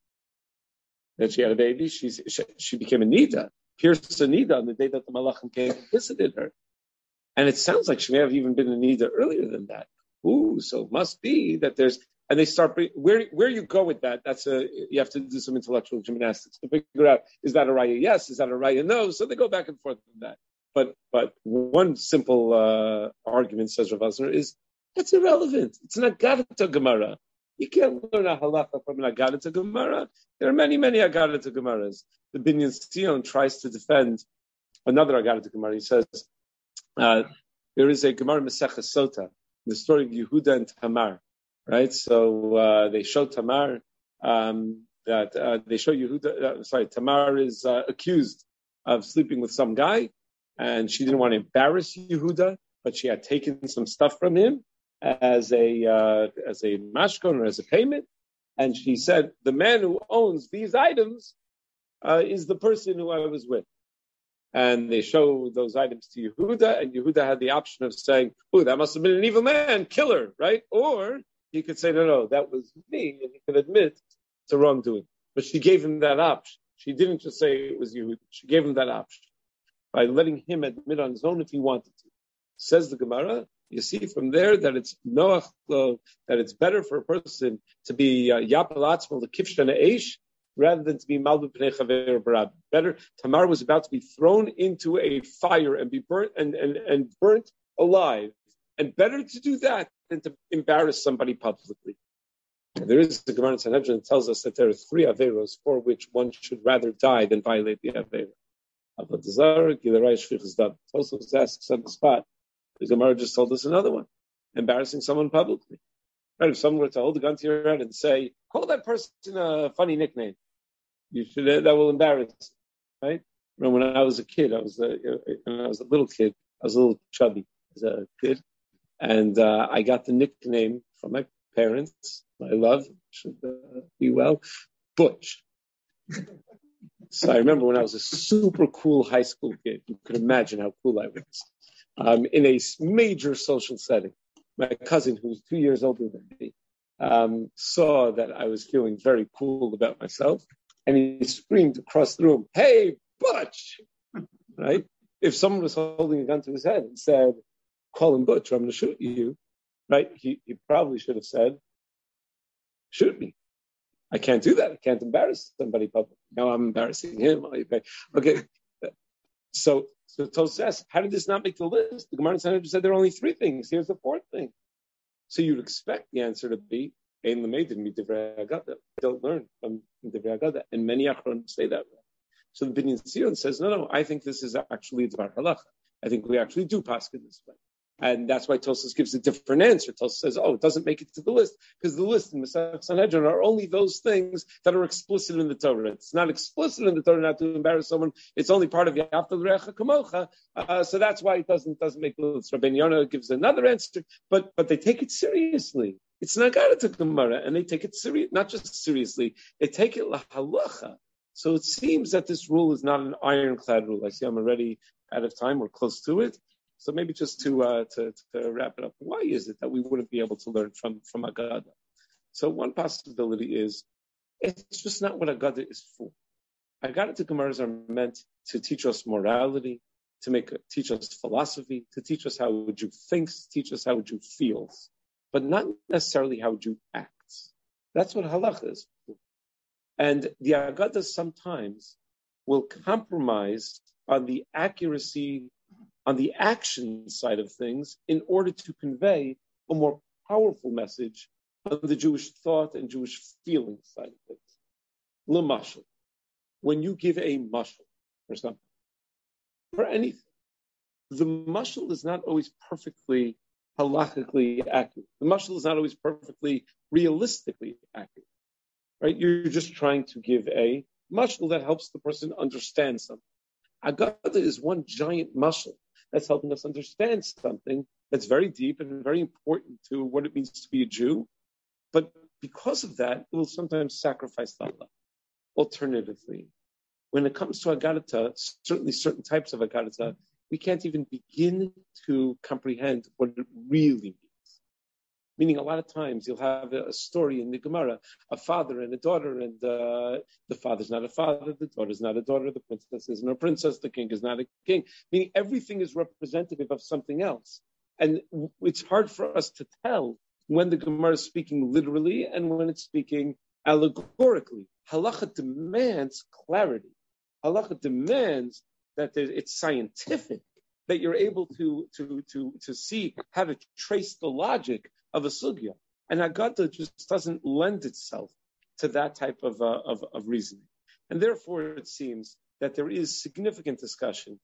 that she had a baby. She's, she she became a nida, pierced a nida on the day that the malachim came and visited her, and it sounds like she may have even been a nida earlier than that. Ooh, so it must be that there's. And they start where where you go with that. That's a you have to do some intellectual gymnastics to figure out, is that a raya yes, is that a raya no. So they go back and forth on that. But but one simple uh, argument, says Rav Vosner, is that's irrelevant. It's an Agadata Gemara. You can't learn a halacha from an Agadata Gemara. There are many many Agadata Gemaras. The Binyan Sion tries to defend another Agadata Gemara. He says uh, there is a Gemara Maseches Sota, the story of Yehuda and Tamar. Right, so uh, they show Tamar um, that uh, they show Yehuda. Uh, sorry, Tamar is uh, accused of sleeping with some guy, and she didn't want to embarrass Yehuda, but she had taken some stuff from him as a uh, as a mashkon or as a payment, and she said, "The man who owns these items uh, is the person who I was with." And they show those items to Yehuda, and Yehuda had the option of saying, "Oh, that must have been an evil man, killer," right? Or he could say, no, no, that was me, and he could admit to wrongdoing. But she gave him that option. She didn't just say it was you. She gave him that option by letting him admit on his own if he wanted to. Says the Gemara, you see from there that it's noach, uh, that it's better for a person to be yapel atzmo l'kifshan eish rather than to be malbu pnei chaver barab. Better, Tamar was about to be thrown into a fire and be burnt and, and, and burnt alive. And better to do that than to embarrass somebody publicly. There is the Gemara in Sanhedrin that tells us that there are three averos for which one should rather die than violate the avera. Avodah zarah, gilarei, shfichus dam. Tosfos asks on the spot. The Gemara just told us another one: embarrassing someone publicly. Right? If someone were to hold a gun to your head and say, "Call that person a funny nickname," you should. Uh, that will embarrass. Right? Remember when I was a kid, I was a, when I was a little kid, I was a little chubby as a kid, and uh, I got the nickname from my parents. My love should uh, be well, Butch. So I remember when I was a super cool high school kid. You could imagine how cool I was. Um, in a major social setting, my cousin, who was two years older than me, um, saw that I was feeling very cool about myself, and he screamed across the room, "Hey, Butch!" Right? If someone was holding a gun to his head and said, "Call him Butch, or I'm going to shoot you," right? He, he probably should have said, "Shoot me. I can't do that. I can't embarrass somebody publicly. Now I'm embarrassing him." Okay. So, so Tosfos says, how did this not make the list? The Gemara in Sanhedrin said there are only three things. Here's the fourth thing. So you'd expect the answer to be, Ein l'meidin midivrei Haggadah. Don't learn from Divrei Haggadah. And many Achronim say that way. So the Binyan Tzion says, no, no, I think this is actually Dvar Halacha. I think we actually do paskin this way. And that's why Tosfos gives a different answer. Tosfos says, oh, it doesn't make it to the list, because the list in Masech Sanhedrin are only those things that are explicit in the Torah. It's not explicit in the Torah not to embarrass someone. It's only part of Ya'afta l'recha kamocha. Uh, so that's why it doesn't doesn't make the list. Rabbeinu Yonah gives another answer, but but they take it seriously. It's not got to Gemara, and they take it serious, not just seriously. They take it lahalacha. So it seems that this rule is not an ironclad rule. I see I'm already out of time. We're close to it. So maybe just to, uh, to to wrap it up, why is it that we wouldn't be able to learn from from Haggadah? So one possibility is it's just not what Haggadah is for. Haggadah Gemaras are meant to teach us morality, to make teach us philosophy, to teach us how a Jew thinks, teach us how a Jew feels, but not necessarily how a Jew acts. That's what halacha is for. And the Haggadah sometimes will compromise on the accuracy, on the action side of things, in order to convey a more powerful message on the Jewish thought and Jewish feeling side of things. L'mashal, when you give a mashal or something, for anything, the mashal is not always perfectly halachically accurate. The mashal is not always perfectly realistically accurate. Right? You're just trying to give a mashal that helps the person understand something. Haggadah is one giant mashal that's helping us understand something that's very deep and very important to what it means to be a Jew. But because of that, it will sometimes sacrifice the Allah. Alternatively, when it comes to Haggadah, certainly certain types of Haggadah, we can't even begin to comprehend what it really means. Meaning, a lot of times you'll have a story in the Gemara, a father and a daughter, and uh, the father's not a father, the daughter's not a daughter, the princess isn't a princess, the king is not a king. Meaning, everything is representative of something else. And it's hard for us to tell when the Gemara is speaking literally and when it's speaking allegorically. Halacha demands clarity. Halacha demands that it's scientific, that you're able to, to, to, to see how to trace the logic of a sugya. And Haggadah just doesn't lend itself to that type of, uh, of, of reasoning. And therefore, it seems that there is significant discussion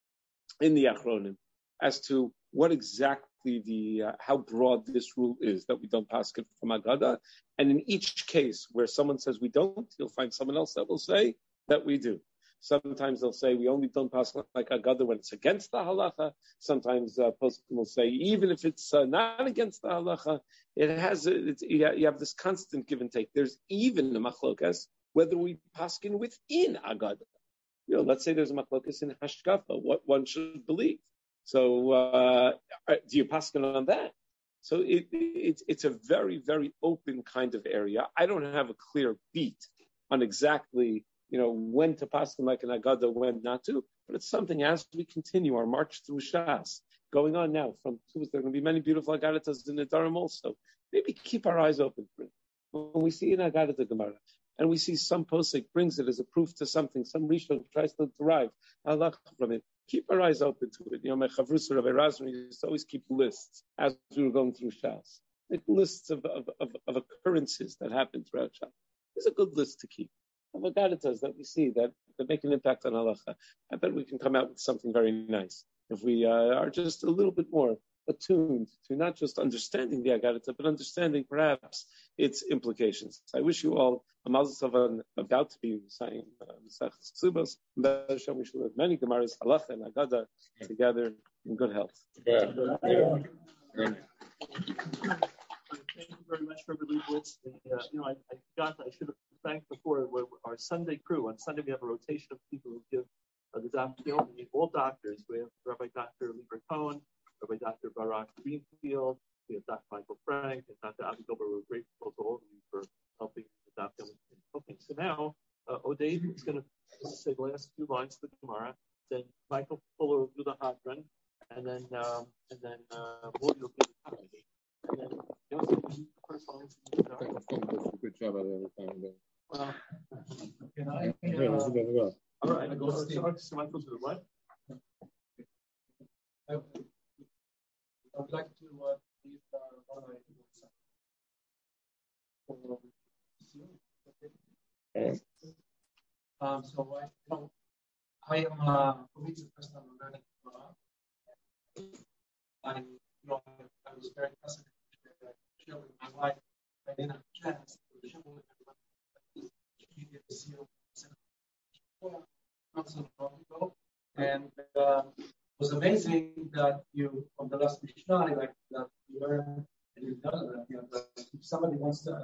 in the Achronim as to what exactly the, uh, how broad this rule is, that we don't pass it from Haggadah. And in each case where someone says we don't, you'll find someone else that will say that we do. Sometimes they'll say we only don't pass like Haggadah when it's against the halacha. Sometimes uh, poskim will say even if it's uh, not against the halacha, it has a, it's, you have this constant give and take. There's even a machlokas whether we paskin within Haggadah. You know, let's say there's a machlokas in hashkafa, what one should believe. So uh, do you paskin on that? So it, it, it's a very, very open kind of area. I don't have a clear beat on exactly, you know, when to pass them like an Haggadah, when not to. But it's something as we continue our march through Shas, going on now from Tuesday. There are going to be many beautiful Haggadahs in the Dharam also. Maybe keep our eyes open for it. When we see an Haggadah Gemara, and we see some posek brings it as a proof to something, some Rishon tries to derive halacha from it, keep our eyes open to it. You know, my Chavrusa Rabbi Razman used to always keep lists as we were going through Shas. Make lists of, of, of, of occurrences that happen throughout Shabbos. It's a good list to keep. And what God does that we see that, that make an impact on halacha. I bet we can come out with something very nice if we uh, are just a little bit more attuned to not just understanding the Agarita, but understanding perhaps its implications. I wish you all a mazel tov on about to be saying Masechtas Ksubos. We should have many Gemaras, halacha and Agada together in good health. Yeah. Yeah. Yeah. Thank you very much for Leibowitz. Uh, you know, I, I forgot, I should have thanked before our Sunday crew. On Sunday, we have a rotation of people who give uh, the Daf Yomi. We have all doctors. We have Rabbi Doctor Lieber Cohen, Rabbi Doctor Barak Greenfield, we have Doctor Michael Frank, and Doctor Avi Goldberg. We're grateful to all of you for helping the Daf Yomi. Okay, so now, uh, Odave is going to say the last few lines of the Gemara. Then Michael Fuller will do the Hadran, and then um, and then uh, Willie will do the Hadran. And then Yosef will do the first lines. Good job at every time. Well, can I? Uh, Yeah, let's do that as well. all right, I go to start. So Michael do what? I would like to uh, leave uh, one idea. Um, so I, you know, I am uh, for me the first time I'm learning Torah. And you know, I, I was very fascinated to share with my wife. I didn't have a chance to share with everyone. She did the seal not so long ago, and uh, it was amazing that you, from the last Mishnah, like that you learn and you've done that. You know, that if somebody wants to,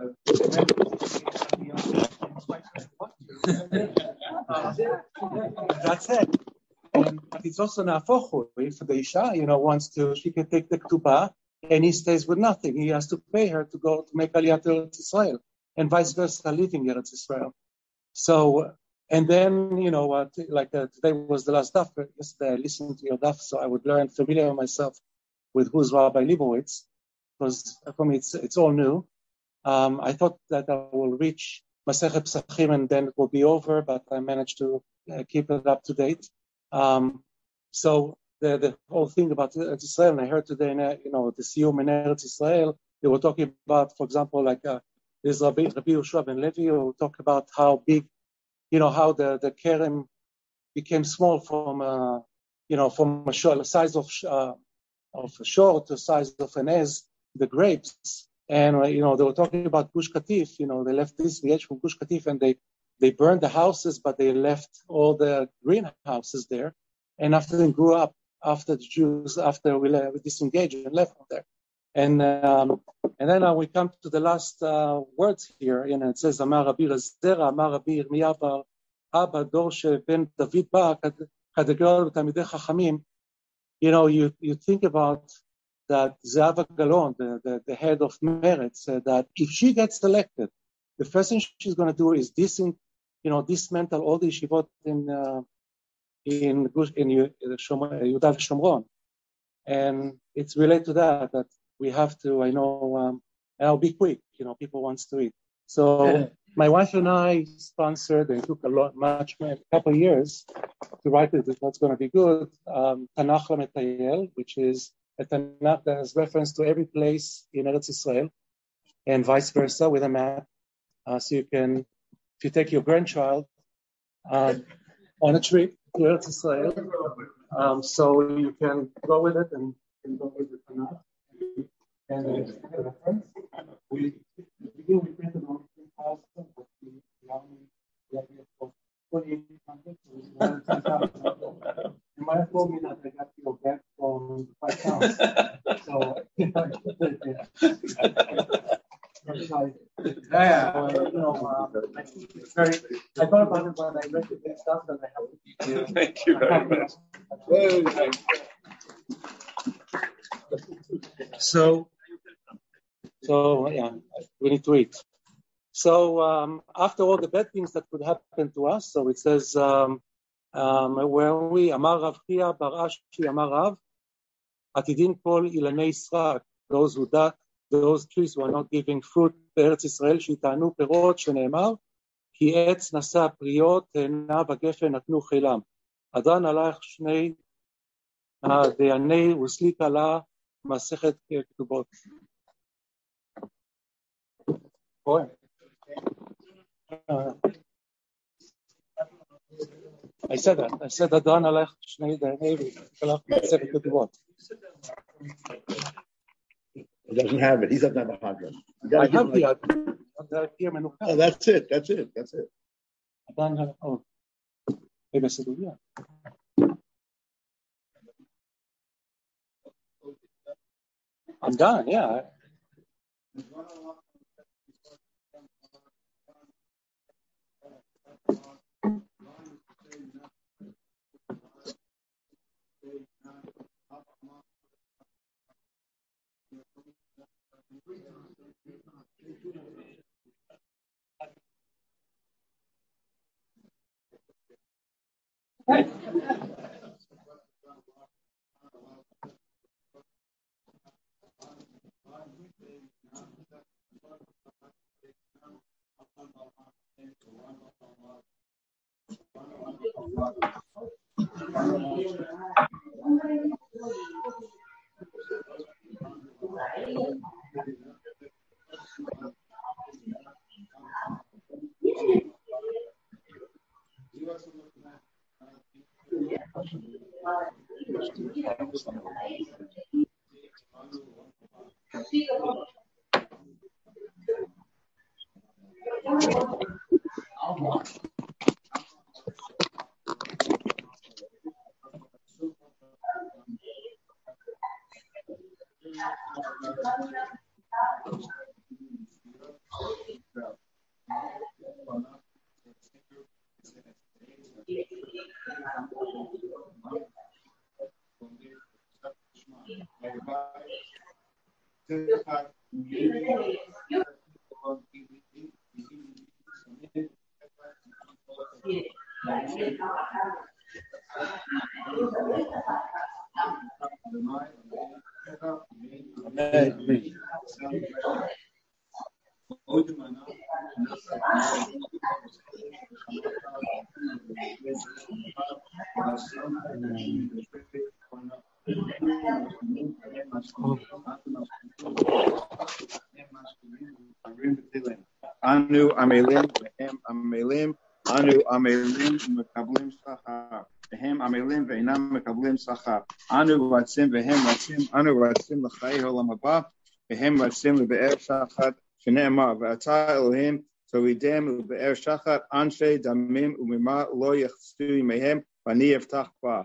uh, that's it. And it's also nafochu. If the Isha, you know, wants to, she can take the ketubah, and he stays with nothing. He has to pay her to go to make Aliyah to Eretz Israel, and vice versa, leaving Eretz Israel. So. And then, you know, uh, t- like uh, today was the last daf. Yesterday I listened to your daf, so I would learn familiar myself with who's Rabbi Leibowitz, because for me it's it's all new. Um, I thought that I will reach Masechet Pesachim and then it will be over, but I managed to uh, keep it up to date. Um, so the the whole thing about Eretz Israel, and I heard today, you know, the Siyum in Eretz Israel, they were talking about, for example, like uh, there's Rabbi Rabbi Yoshua ben Levi who talked about how big. You know, how the, the kerem became small from, uh, you know, from a short, size of uh, of a short to size of an ez, the grapes. And, uh, you know, they were talking about Gush Katif. You know, they left this village from Gush Katif and they, they burned the houses, but they left all the greenhouses there. And after they grew up, after the Jews, after we, we disengaged and left them there. And um, and then uh, we come to the last uh, words here. You know, it says, Amar Rabbi Zera, Amar Rabbi Yirmiyahu bar Abba Dor ben David ba Kadegol Tamidei Chachamim. You know, you you think about that Zehava Galon, the, the, the head of Meretz, uh, that if she gets elected, the first thing she's going to do is dis, you know, dismantle all the yeshivot in uh, in in Yudav Shomron, and it's related to that that. We have to, I know, um, and I'll be quick, you know, people wants to eat. So my wife and I sponsored, and it took a lot, much, a couple of years to write it. That's going to be good. Um, Tanakh LaMetayel, which is a Tanakh that has reference to every place in Eretz Israel, and vice versa with a map. Uh, so you can, if you take your grandchild um, on a trip to Eretz Israel, um, so you can go with it and, and go with the Tanakh. And the reference, we begin we printed on three thousand, but we only for twenty-eight hundred, so it's around ten thousand. You might have told me that I got your back from five pounds. So, you know, yeah, so, you know, uh, I think it's very, I thought about it when I read the big stuff that I have. Thank you very much. Very nice. So, so yeah, we need to eat. So um, after all the bad things that could happen to us, so it says, um, um, where we, Amar Rav Chia bar Ashi Amar Rav, Atidin kol ilanei Yisrak, those who die, those trees who are not giving fruit, בארץ ישראל שיטענו פירות, שנאמר, כי עץ נשא פריות, תאנה וגפן נתנו חילם. אדן הלך שני דייני וסליק עלה מסכת כתובות. poem. Uh, I said that. I said that Don Alech Shnei Navy. He doesn't have it. He doesn't have a hundred. I have the other. Oh, that's it. That's it. That's it. Oh, maybe I said, yeah. I'm done, yeah. Anu amelim, vehem amelim, anu amelim, mekablim sachar. Vehem amelim, ve'inam mekablim sachar. Anu ratzim, vehem ratzim, anu ratzim l'chai olam haba, vehem ratzim l'be'er shachat, shene'emar, ve'ata Elohim, toridem l'be'er shachat, anshe damim umima lo yachstu yimehem, v'ani yeftach bach.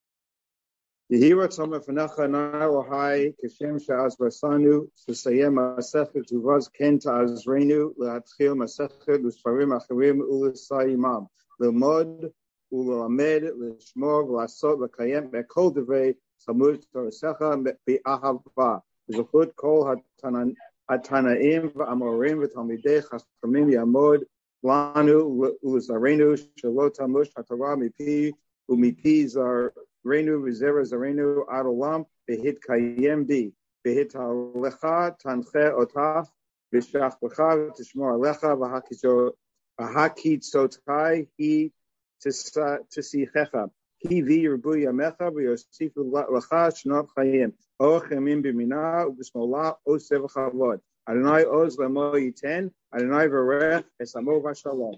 Yehira Tzoma Fanacha Nalohai Kishem Shaz Basanu Sisayem Masechet Uvaz Ken Ta'azrenu L'Hatchil Masechet L'Sparim Acharim U'L'Sayimam L'Mod U'Lamed L'Shmor V'Lasot L'Kayem Be'Kol Devei Samud Torasecha Be'Ahava Zechut Kol Hatanaim V'Amorim V'Talmidei Chachamim Yamod Lanu U'Zarenu Shalot Tamush HaTorah Mipi U'Mipi Zar Reinu v'zera zarenu ad olam behit kayem bi behit alecha tanche otaf v'shach b'cha v'tishmor alecha v'hakitzotai hi tisichecha hi vi yerbu yamecha v'yosifu lecha shnot chayim och yamim b'mina u'b'smola osev chavod Adonai oz lemo yiten Adonai v'rech esamo v'shalom.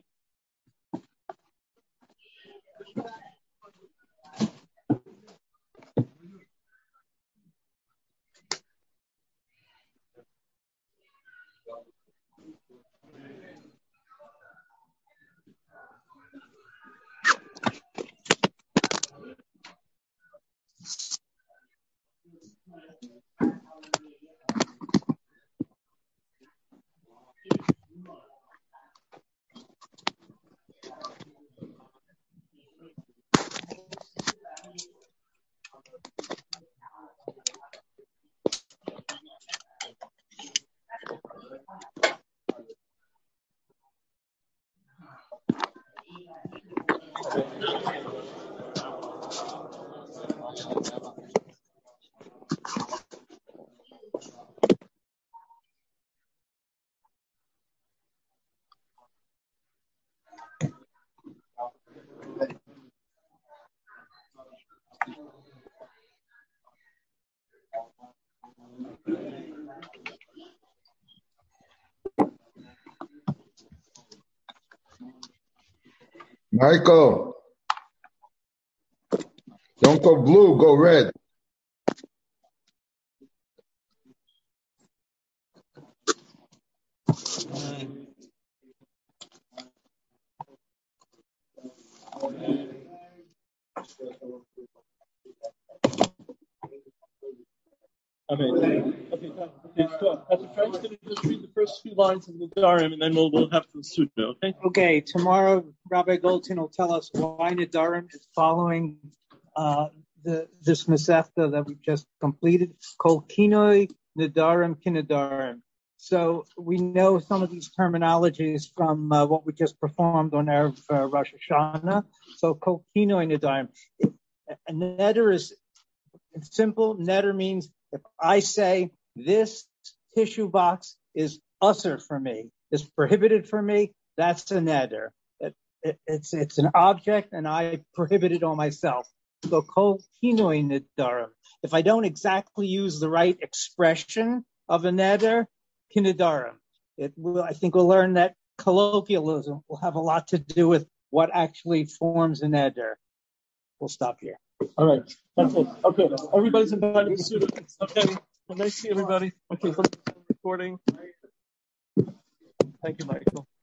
Michael, don't go blue, go red. Okay, okay, okay, so Pastor Frank's going to just read the first few lines of the Nedarim, and then we'll we'll have the Suda, okay? Okay, tomorrow Rabbi Goldstein will tell us why Nedarim is following uh, the this Masechta that we just completed, Kol Kinoi Nedarim Kinedarim. So we know some of these terminologies from uh, what we just performed on Erev uh, Rosh Hashanah. So Kol Kinoi Nedarim. A neder is simple. Neder means if I say this tissue box is usher for me, is prohibited for me, that's a neder. It, it, it's it's an object, and I prohibit it on myself. So kol kinoi nedarim. If I don't exactly use the right expression of a neder, kinedarim. It will. I think we'll learn that colloquialism will have a lot to do with what actually forms a neder. We'll stop here. All right, that's it. Okay, everybody's invited to Suda. Okay, well, nice to see everybody. Okay, so recording. Thank you, Michael.